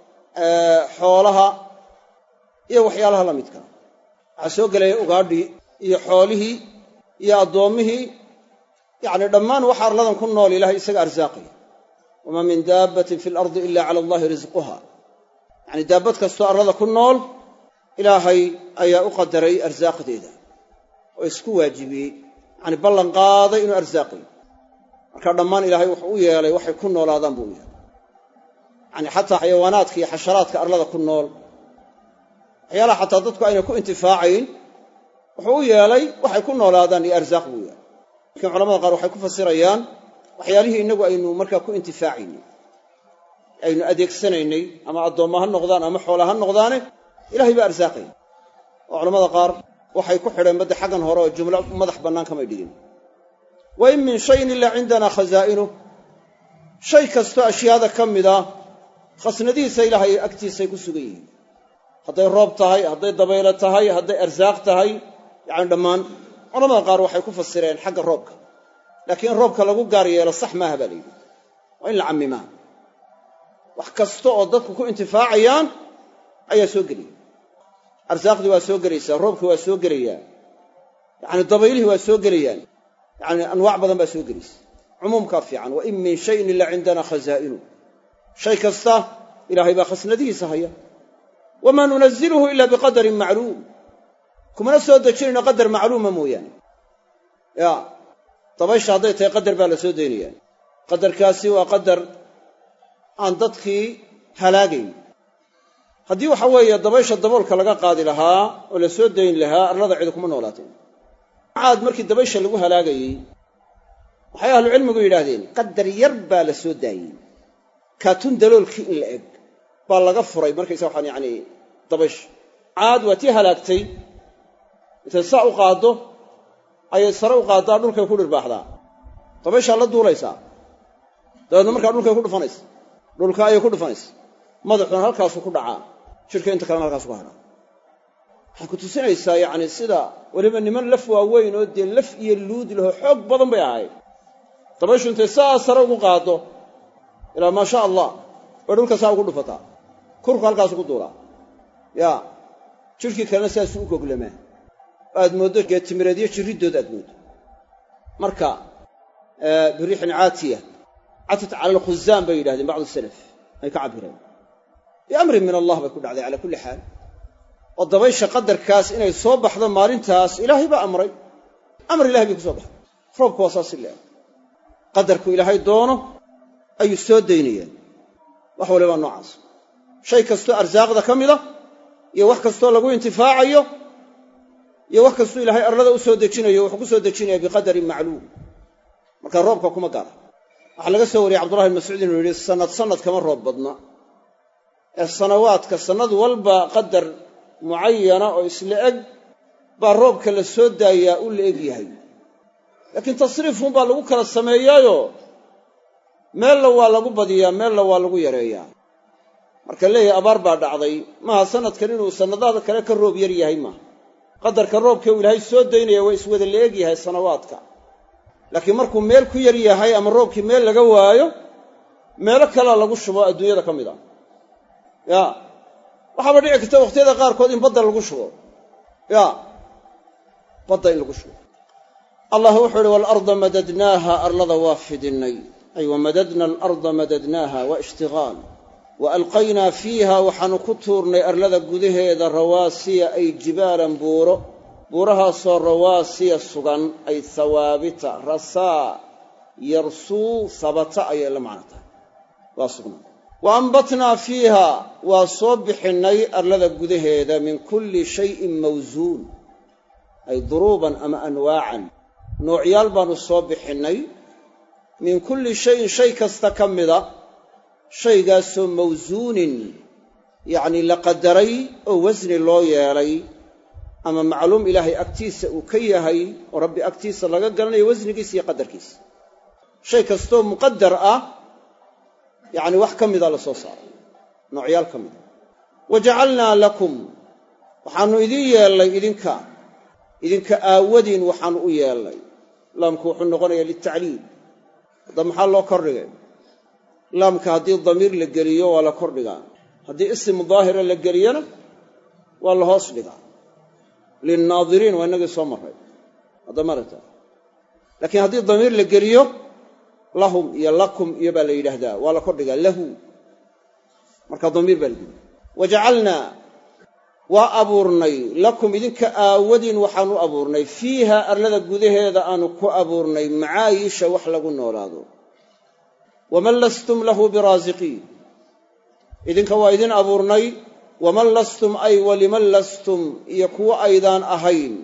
xoolaha iyo waxyaalaha la midka waxaa soo gelaya ugaadhii iyo xoolihii iyo addoommihii yacni dhammaan waxa arladan ku nool ilahay isaga arsaaqaya wamaa min daabbatin fi alardi ila cala allahi risquha yacni daabbad kastoo arlada ku nool ilaahay ayaa u qadaray arsaaqdeeda oo isku waajibiyey yacni ballan qaaday inuu arsaaqayo marka dhammaan ilaahay wuxuu u yeelay waxay ku noolaadaan buu u yeelay yacni xataa xayawaanaadka iyo xasharaadka arlada ku nool waxyaalaha xataa dadku ayna ku intifaacayn wuxuu u yeelay waxay ku noolaadaan iyo arsaaq buu yeelay laakiin culamada qaar waxay ku fasirayaan waxyaalihii innagu aynu markaa ku intifaacaynay aynu adeegsanaynay ama addoomma ha noqdaan ama xoola ha noqdaane ilahay baa arsaaqaya oo culamada qaar waxay ku xidheen badda xaggan hore oo jumlo madax bannaan kamay dhigin wa in min shayin ilaa cindanaa khazaa'inuh shay kastoo ashyaada ka mida khasnadihiisa ilaahay agtiisay ku sugan yihiin hadday roob tahay hadday dabaylo tahay hadday arsaaq tahay yacni dhammaan culamada qaar waxay ku fasireen xagga roobka laakiin in roobka lagu gaar yeelo sax maaha baa la yidhi waa in la cammimaa wax kasta oo dadku ku intifaacayaan ayaa soo gelaya arsaaqdii waa soo gelaysaa roobkii waa soo gelayaa yacni dabaylihii waa soo gelayaan yacni anwaac badan baa soo gelaysa cumuumkaa fiican wa in min shayin ilaa cindanaa khazaa'inu shay kasta ilaahay baa khasnadihiisa haya wamaa nunaziluhu ila biqadarin macluum kumana soo dejinayno qadar macluuma mooyaane ya dabaysha hadday tahay qadar baa la soo daynaya qadarkaasi waa qadar aan dadkii halaagayn haddii waxa weeye dabaysha daboolka laga qaadi lahaa oo la soo dayn lahaa arlada cidi kuma noolaateen caad markii dabaysha lagu halaagayey waxay ahlu cilmigu yidhaahdeen qadar yar baa la soo daayey kaatun daloolkii in la eg baa laga furay markaysa waxaan yacni dabaysha caad waa tii halaagtay intay saa u qaaddo ayay sare u qaaddaa dhulkay ku dhirbaaxdaa dabayshaa la duulaysaa dabeedna markaa dhulkay ku dhufanaysa dhulka ayay ku dhufanaysa madaxuna halkaasu ku dhacaa jidhka inta kalena halkaasu ku hadhaa waxay ku tusinaysaa yacni sida weliba niman laf waaweyn oo dee laf iyo luudi laho xoog badan bay ahayd dabayshu intay saa sare ugu qaaddo ilaa maa sha allah bay dhulka saa ugu dhufataa kurku halkaasu ku duulaa ya jidhkii kalena sidaasuu u goglamaa aad mooddo geetimireedyo jirriddood aad mooddo marka biriixin caatiya catat cala alkhuzaan bay yidhahdeen bacdu salaf ay ka cabireen biamrin min allah bay ku dhacday calaa kulli xaal oo dabaysha qadarkaas inay soo baxdo maalintaas ilaahay baa amray amar ilahay bay ku soo baxday roobku waa saasi leeg qadarku ilaahay doono ayuu soo daynayaan wax walibaa noocaas shay kastoo arsaaqda ka mida iyo wax kastoo lagu intifaacayo iyo wax kastoo ilaahay arlada u soo dejinayo wuxuu ku soo dejinaya biqadarin macluum marka roobka kuma gaara waxaa laga soo wariyey cabdullahi ibn mascuud inuu yidhi sanad sanad kama roob badna ee sanawaadka sannad walba qadar mucayana oo isla eg baa roobka la soo daayaa u la eg yahay laakiin tasriifun baa lagu kala sameeyaayo meella waa lagu badiyaa meella waa lagu yareeyaa marka leeyahay abaar baa dhacday maaha sanadkan inuu sannadaada kale ka roob yar yahay maaha qadarka roobka uu ilaahay soo daynaya waa iswada la eg yahay sanawaadka laakiin markuu meel ku yar yahay ama roobkii meel laga waayo meelo kalea lagu shubo adduunyada ka mid a ya waxaaba dhici karta wakhtiyada qaarkood in badda lagu shubo ya badda in lagu shubo allah wuxuu uhi waalarda madadnaaha arlada waa fidinnay ay wamadadna alarda madadnaaha waa ishtigaal wa alqaynaa fiiha waxaanu ku tuurnay arlada gudaheeda rawaasiya ay jibaalan buuro buurahaasoo rawaasiya sugan ay hawaabita rasaa yarsuu sabata ayay la macno tahay waa sugnaa wa ambatnaa fiiha waa soo bixinnay arlada gudaheeda min kulli shayin mawsuun ay duruuban ama anwaacan noocyaal baanu soo bixinnay min kulli shayin shay kasta ka mida shaygaasoo mawsuunin yacnii la qadaray oo wasni loo yeelay ama macluum ilaahay agtiisa uu ka yahay oo rabbi agtiisa laga garanayo wasnigiisa iyo qadarkiisa shay kastoo muqadar ah yacni wax ka mida la soo saaray noocyaal ka mida wa jacalnaa lakum waxaannu idiin yeelnay idinka idinka aawadiin waxaannu u yeelnay laamku wuxuu noqonayaa litacliil hadda maxaa loo kordhigay laamka haddii damiir la geliyo waa la kordhigaa haddii isim daahira la geliyona waa la hoos dhigaa lilnaadiriin waa inagii soo marray hadda marata laakiin haddii damiir la geliyo lahum iyo lakum iyo baa la yidhaahdaa waa la kordhigaa lahu marka damiir baa la geliya wajacalnaa waa abuurnay lakum idinka aawadiin waxaanu abuurnay fiiha arlada gudaheeda aanu ku abuurnay macaayisha wax lagu noolaado waman lastum lahu biraasiqiin idinka waa idin abuurnay waman lastum ay waliman lastum iyo kuwo aydaan ahayn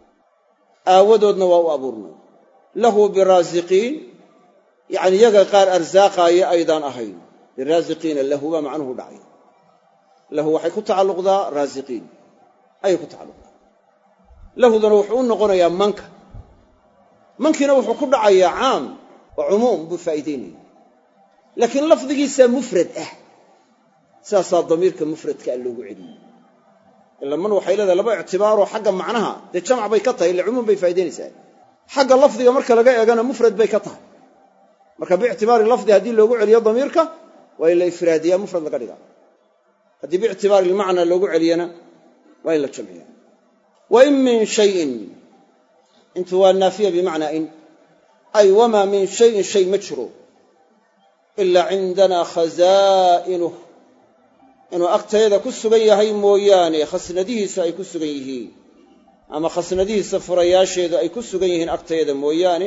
aawadoodna waa u abuurnay lahu biraasiqiin yacni iyaga qaar arsaaqaaya aydaan ahayn biraasiqiina lahu baa macnuhu dhacay lahu waxay ku tacalluqdaa raasiqiin ayay ku tacalluqdaa lahudana wuxuu u noqonayaa manka mankiina wuxuu ku dhacayaa caam oo cumuum buu faa'iidaynaya laakiin lafdigiisaa mufrad ah saasaa damiirka mufradka a loogu celiyey ila man waxay leedahay laba ictibaaroo xagga macnaha dee jamac bay ka tahay ille cumuum bay faa'idaynaysaa xagga lafdiga marka laga eegana mufrad bay ka tahay marka biictibaari lafdi haddii loogu celiyo damiirka waa in la ifraadiyaa mufrad laga dhigaa haddii biictibaari ilmacnaa loogu celiyana waa in la jamciya wa in min shayin intu waa naafiya bimacnaa in ay wamaa min shayin shay ma jiro ilaa cindanaa khazaa'inuh inuu agtayada ku sugan yahay mooyaane khasnadihiisu ay ku sugan yihiin ama khasnadihiisa furayaasheedu ay ku sugan yihiin agtayada mooyaane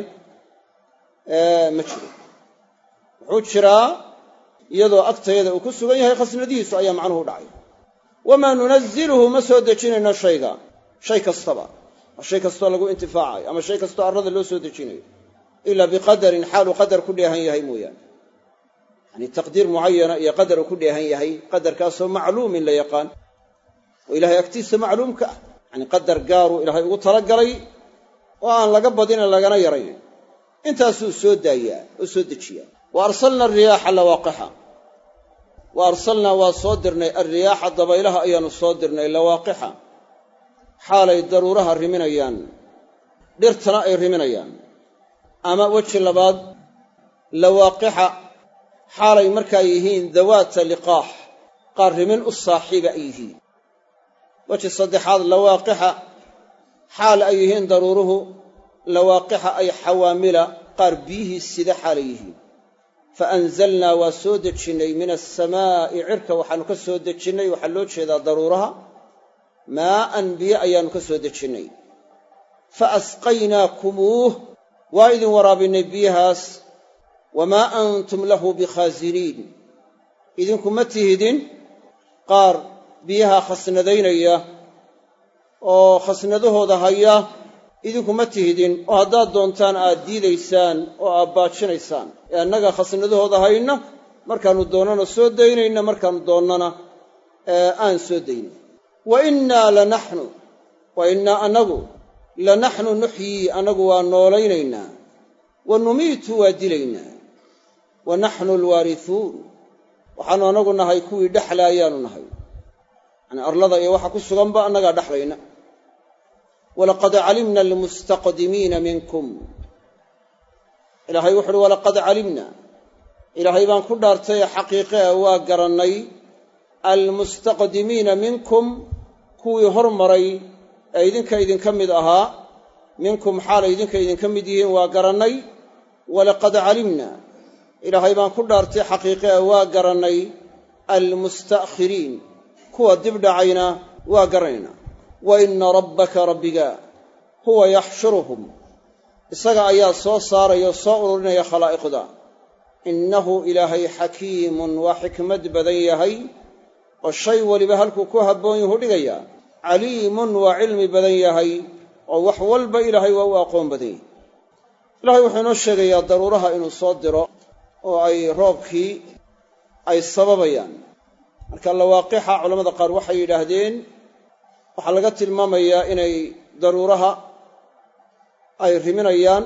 ma jiro. wuxuu jiraa iyadoo agtayada uu ku sugan yahay khasnadihiisu ayaa macnuhu dhacay. wamaa nunaziluhu ma soo dejinayno shayga shay kastaba shay kastoo lagu intifaacayo ama shay kastoo arlada loo soo dejinayo ilaa biqadarin xaaluu qadar ku dheehan yahay mooyaane, yani taqdiir mucayana iyo qadar uu ku dheehan yahay, qadarkaasoo macluumin la yaqaan oo ilahay agtiisa macluumka ah, yani qadar gaaruu ilaahay ugu talagalay oo aan laga badinin lagana yarayn, intaasuu soo daayaa oo soo dejiyaa. wa arsalna ariyaaxa lawaaqixa wa arsalnaa waa soo dirnay alriyaaxa dabaylaha ayaanu soo dirnay lawaaqixa xaalay daruuraha riminayaan, dhirtana ay riminayaan. ama weji labaad lawaaqixa xaalay markaa yihiin dawaata liqaax, qaar rimin u saaxiiba ay yihiin. weji saddexaad lawaaqixa xaal ay yihiin daruuruhu lawaaqixa ay xawaamila, qaar biyihii sida xaalay yihiin. fa anzalnaa waa soo dejinnay min asamaa'i cirka waxaanu ka soo dejinnay, waxaa loo jeedaa daruuraha, maa'an biyo ayaannu ka soo dejinnay. fa asqaynaakumuuh waa idin waraabinnay biyahaas, wamaa antum lahu bikhaasiriin idinku ma tihidin qaar biyaha khasnadaynaya oo khasnadahooda haya, idinku ma tihidin oo haddaad doontaan aad diidaysaan oo aad baajinaysaan. ee annaga khasnadahooda hayna, markaannu doonnana soo daynayna, markaannu doonnana aan soo daynin. wa innaa lanaxnu wa innaa annagu lanaxnu nuxyii annagu waa noolaynaynaa, wa numiitu waa dilaynaa, wa naxnu alwaarisuun waxaannu annagu nahay kuwii dhexlaayaanu nahay, yani arlada iyo waxa ku suganba annagaa dhexlayna. walaqad calimna almustaqdimiina minkum ilaahay wuxu uhi walaqad calimna ilaahay baan ku dhaartay xaqiiqe waa garannay almustaqdimiina minkum kuwii hormaray ee idinka idinka mid ahaa, minkum xaalay idinka idinka mid yihiin waa garannay. walaqad calimna ilaahay baan ku dhaartay xaqiiqe waa garannay almusta'khiriin kuwa dib dhacayna waa garanayna. wa inna rabbaka rabbiga huwa yaxshuruhum isaga ayaa soo saaraya oo soo ururinaya khalaa'iqda. innahu ilaahay xakiimun waa xikmad badan yahay oo shay weliba halkuu ku habboon yuhu dhigaya. caliimun waa cilmi badan yahay oo wax walba ilaahay waa u aqoon badan yahay. ilaahay wuxuu inoo sheegayaa daruuraha inuu soo diro oo ay roobkii ay sababayaan. marka lawaaqixa culamada qaar waxay yidhaahdeen waxaa laga tilmaamayaa inay daruuraha ay riminayaan,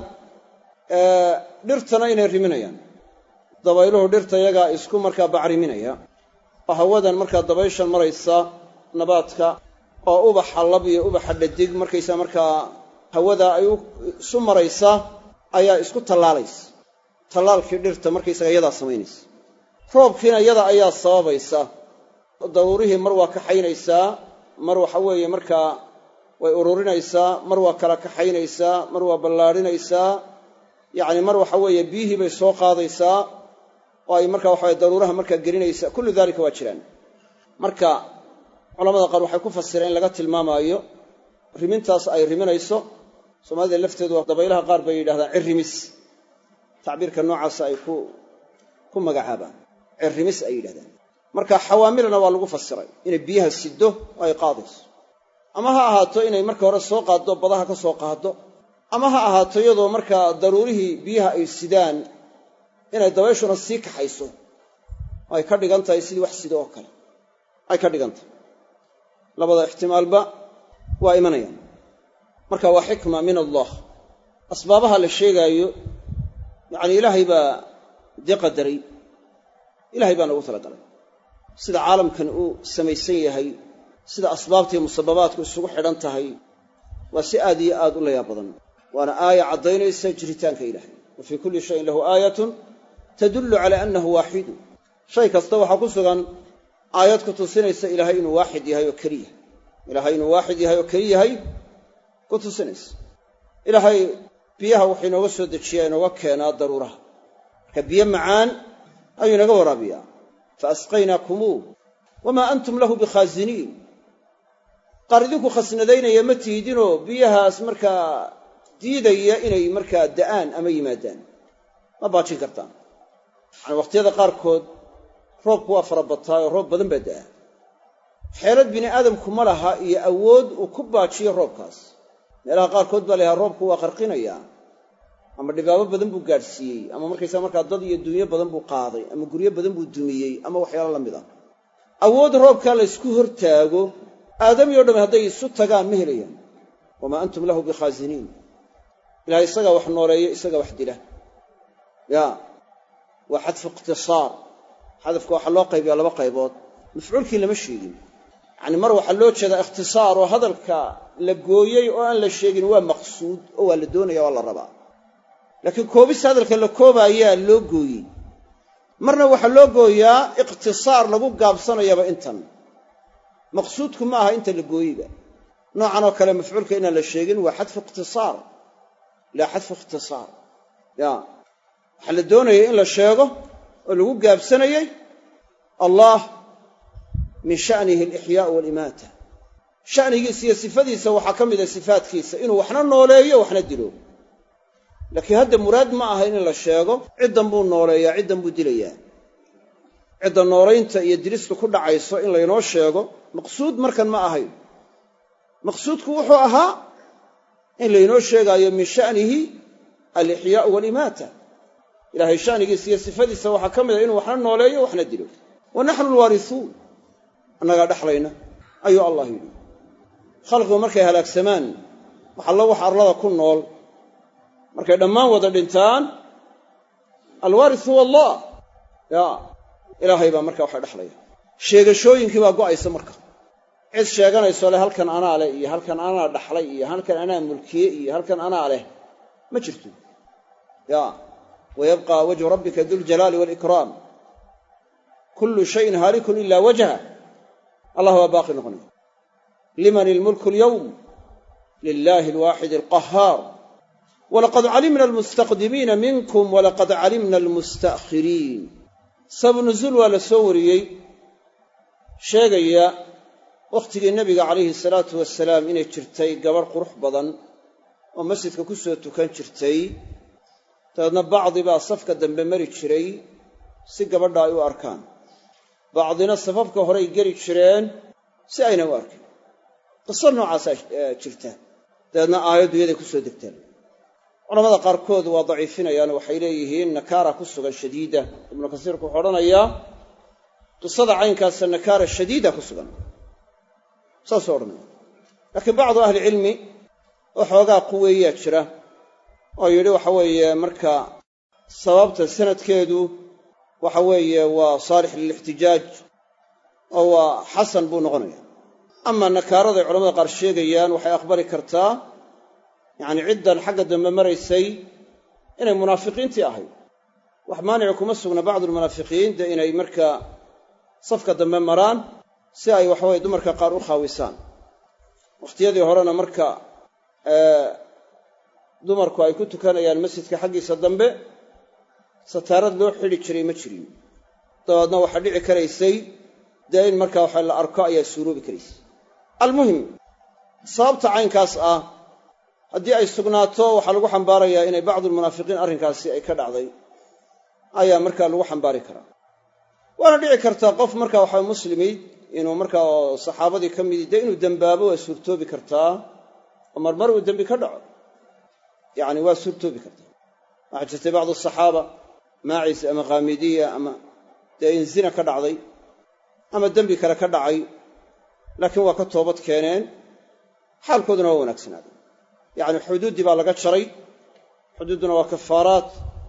dhirtana inay riminayaan. dabayluhu dhirta yagaa isku markaa bacriminaya oo hawadan markaa dabayshan maraysa nabaadka oo ubaxa lab iyo ubaxa dhadig markaysa markaa hawada ay isu maraysa ayaa isku tallaalaysa. tallaalkii dhirta markaysaga yadaa samaynaysa, roobkiina yada ayaa sababaysa. daruurihii mar waa kaxaynaysaa, mar waxa weeye markaa way ururinaysaa, mar waa kala kaxaynaysaa, mar waa ballaadhinaysaa, yacni mar waxa weeye biyihii bay soo qaadaysaa oo ay markaa waxaweye daruuraha markaa gelinaysaa. kullu daalika waa jiraan. marka culamada qaar waxay ku fasireen in laga tilmaamaayo rimintaas ay riminayso. soomaalida lafteedu dabaylaha qaar bay yidhahdaan cirrimis, tacbiirka noocaasa ay ku ku magacaabaan, cirrimis ay yidhahdaan. marka xawaamilana waa lagu fasiray inay biyaha siddo oo ay qaadayso, ama ha ahaato inay marka hore soo qaaddo badaha ka soo qaaddo, ama ha ahaato iyadoo markaa daruurihii biyaha ay sidaan inay dabayshuna sii kaxayso oo ay ka dhigan tahay sidii wax sido oo kale ay ka dhigan tahay. labada ixtimaalba waa imanayaan. marka waa xikma min allah. asbaabaha la sheegaayo yacni ilaahay baa dee qadaray, ilaahay baa noogu talagalay sida caalamkan uu samaysan yahay, sida asbaabtii musababaadku isugu xidhan tahay. waa si aad iyo aad u layaab badan, waana aaya caddaynaysa jiritaanka ilaahay. wa fii kulli shayin lahu aayatun tadullu calaa annahu waaxidu. shay kasta waxaa ku sugan aayad ku tusinaysa ilaahay inuu waaxid yahay oo keliya ilaahay inuu waaxid yahay oo keli yahay ku tusinaysa. ilaahay biyaha wuxuu inooga soo dejiyaa inooga keenaa daruuraha, marka biyo macaan ayuu inaga waraabiyaa. fa asqaynaakumuu wamaa antum lahu bikhaasiniin. qaar idinku khasnadaynaya ma tiidinoo biyahaas markaa diidaya inay markaa da'aan ama yimaadaan ma baajin kartaan yani waqtiyada qaarkood roobku waa fara bataayo roob badan baa da'a xeelad bini aadamku ma laha iyo awood uu ku baajiyo roobkaas meelaha qaarkood baa layahaa roobku waa qarqinayaa ama dhibaabo badan buu gaadhsiiyey ama markaysaa markaa dad iyo dunyo badan buu qaaday ama guryo badan buu dumiyey ama waxyaalo la mid ah awood roobkaa la ysku hortaago aadami o dhamme hadday isu tagaan ma helayaan wamaa antum lahu bikhaasiniin ilahay isagaa wax nooleeyo isagaa wax dila ya waa xadfu ikhtisaar xadafka waxaa loo qaybiyaa laba qaybood mafcuulkii lama sheegin yacni mar waxaa loo jeedaa ikhtisaar oo hadalka la gooyey oo aan la sheegin waa maqsuud oo waa la doonaya waa la rabaa laakiin koobista hadalka la koobaayaa loo gooyey marna waxaa loo gooyaa ikhtisaar lagu gaabsanayaba intan maqsuudku ma aha inta la gooyeyba noocan oo kale mafcuulka inaan la sheegin waa xadfu ikhtisaar laa xadfu ikhtisaar ya waxaa la doonayay in la sheego oo lagu gaabsanayey allah min sha'nihi alixyaa'u waalimaata sha'nigiisa iyo sifadiisa waxaa ka mida sifaadkiisa inuu waxna nooleeyo waxna dilo laakiin hadda muraad ma aha in la sheego ciddan buu nooleeyaa ciddan buu dilayaa cidda noolaynta iyo dilistu ku dhacayso in laynoo sheego maqsuud markan ma ahayn maqsuudku wuxuu ahaa in laynoo sheegaayo min sha'nihi alixyaa'u waalimaata ilaahay sha'nigiisa iyo sifadiisa waxaa ka mida inuu waxna nooleeyo waxna dilo wa naxnu alwaarisuun annagaa dhexlayna ayuu allah yidhi khalqigu markay halaagsamaan wax alla wax arlada ku nool markay dhammaan wada dhintaan alwaarisu huwa allah ya ilaahay baa markaa waxa dhexlaya sheegashooyinkii baa go'aysa marka cid sheeganayso leh halkan anaa leh iyo halkan anaa dhaxlay iyo halkan anaa mulkiye iyo halkan anaa leh ma jirto ya wayabqa wajhu rabbika duljalaali waalikraam kullu shayin haalikun ila wajha allah waa baaqi noqonaya liman ilmulku alyawm lilahi alwaaxid alqahaar walaqad calimna almustaqdimiina minkum walaqad calimna almusta'khiriin sabab nuzuul waa la soo wariyey sheegaya wakhtigii nebiga calayhi salaatu wasalaam inay jirtay gabadh qurux badan oo masjidka ku soo tukan jirtay dabeedna bacdi baa safka dambe mari jiray si gabadha ay u arkaan bacdina safafka horey geli jireen si ayna u arkin qiso noocaasaa jirta dabeedna aayaddu iyaday ku soo degtaan culamada qaarkood waa daciifinayaano waxay leeyihiin nakaara ku sugan shadiida ibnu kasiirku wuxuu odhanayaa qisada caynkaasa nakaara shadiida ku sugan saasuu odhanaya laakiin bacdu ahlicilmi oo xoogaa quweeyaa jira oo yidhi waxa weeye marka sababta sanadkeedu waxa weeye waa saalix lilixtijaaj oo waa xasan buu noqonaya ama nakaaraday culamada qaar sheegayaan waxay aqbali kartaa yacni ciddan xagga dambe maraysay inay munaafiqiintii ahayd wax maanici kuma sugna bacdulmunaafiqiin dee inay markaa safka dambe maraan si ay waxaweye dumarka qaar u khaawisaan wakhtiyadii horena marka dumarku ay ku tukanayaan masjidka xaggiisa dambe sataarad loo xidhi jiray ma jirin dabeedna waxaa dhici karaysay dee in markaa waxa la arko ayaa suuroobi karaysay almuhim sababta caynkaas ah haddii ay sugnaato waxaa lagu xambaarayaa inay bacdulmunaafiqiin arrinkaasi ay ka dhacday ayaa markaa lagu xambaari karaa waana dhici kartaa qof markaa waxaa muslimiid inuu markaa saxaabadii ka midi dee inuu dembaabo waa suurtoobi kartaa oo marmar uu dembi ka dhaco yacni waa suurtoobi kartaa waxaa jirtay bacdu asaxaaba maacis ama khaamidiya ama dee in zina ka dhacday ama dembi kale ka dhacay laakiin waa ka toobad keeneen xaalkooduna waa wanaagsanaaday yacni xuduuddii baa laga jaray xuduudduna waa kafaaraat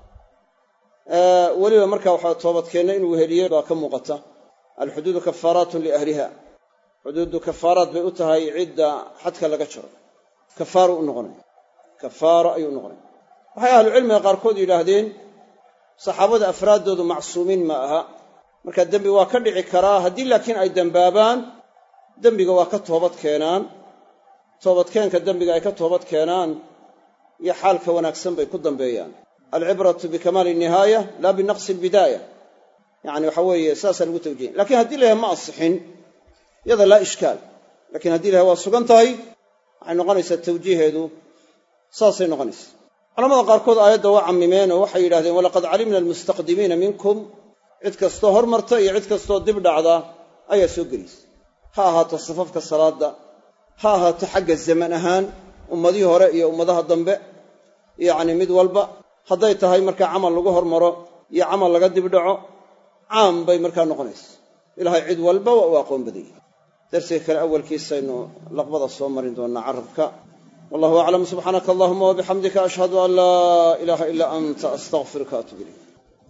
weliba markaa waxaa toobadkeenna inuu weheliye baa ka muuqata alxuduudu kafaaraatun liahliha xuduuddu kafaaraat bay u tahay cidda xadka laga jaro kafaaro u noqonaya kafaaro ayuu u noqonaya waxay ahlucilmiga qaarkood yidhaahdeen saxaabada afraaddoodu macsuumiin ma aha markaa dembi waa ka dhici karaa haddii laakiin ay dembaabaan dembiga waa ka toobad keenaan toobadkeenka dembiga ay ka toobad keenaan iyo xaalka wanaagsan bay ku dambeeyaan alcibratu bikamaali nihaaya laa binaqsi albidaaya yacni waxa weeye saasaa lagu tawjihin lakiin haddii la yahay ma asixin yada laa ishkaal laakiin haddii ilahay waa sugan tahay waxay noqonaysaa tawjiiheedu saasay noqonaysa culamada qaarkood aayadda waa cammimeen oo waxay yidhahdeen walaqad calimna almustaqdimiina minkum cid kastoo hormarta iyo cid kastoo dib dhacda ayaa soo gelaysa ha ahaato safafka salaada ha ahaato xagga zaman ahaan ummadihii hore iyo ummadaha dambe yacni mid walba hadday tahay markaa camal lagu hormaro iyo camal laga dib dhaco caam bay markaa noqonaysa ilaahay cid walba waa u aqoon badan yahay darsiga kale awalkiisaynu laqbada soo marin doonaa carabka wallahu aclam subxaanaka allahuma wabixamdika ashhadu an laa ilaaha ilaa anta astaghfiruka atuub ilayk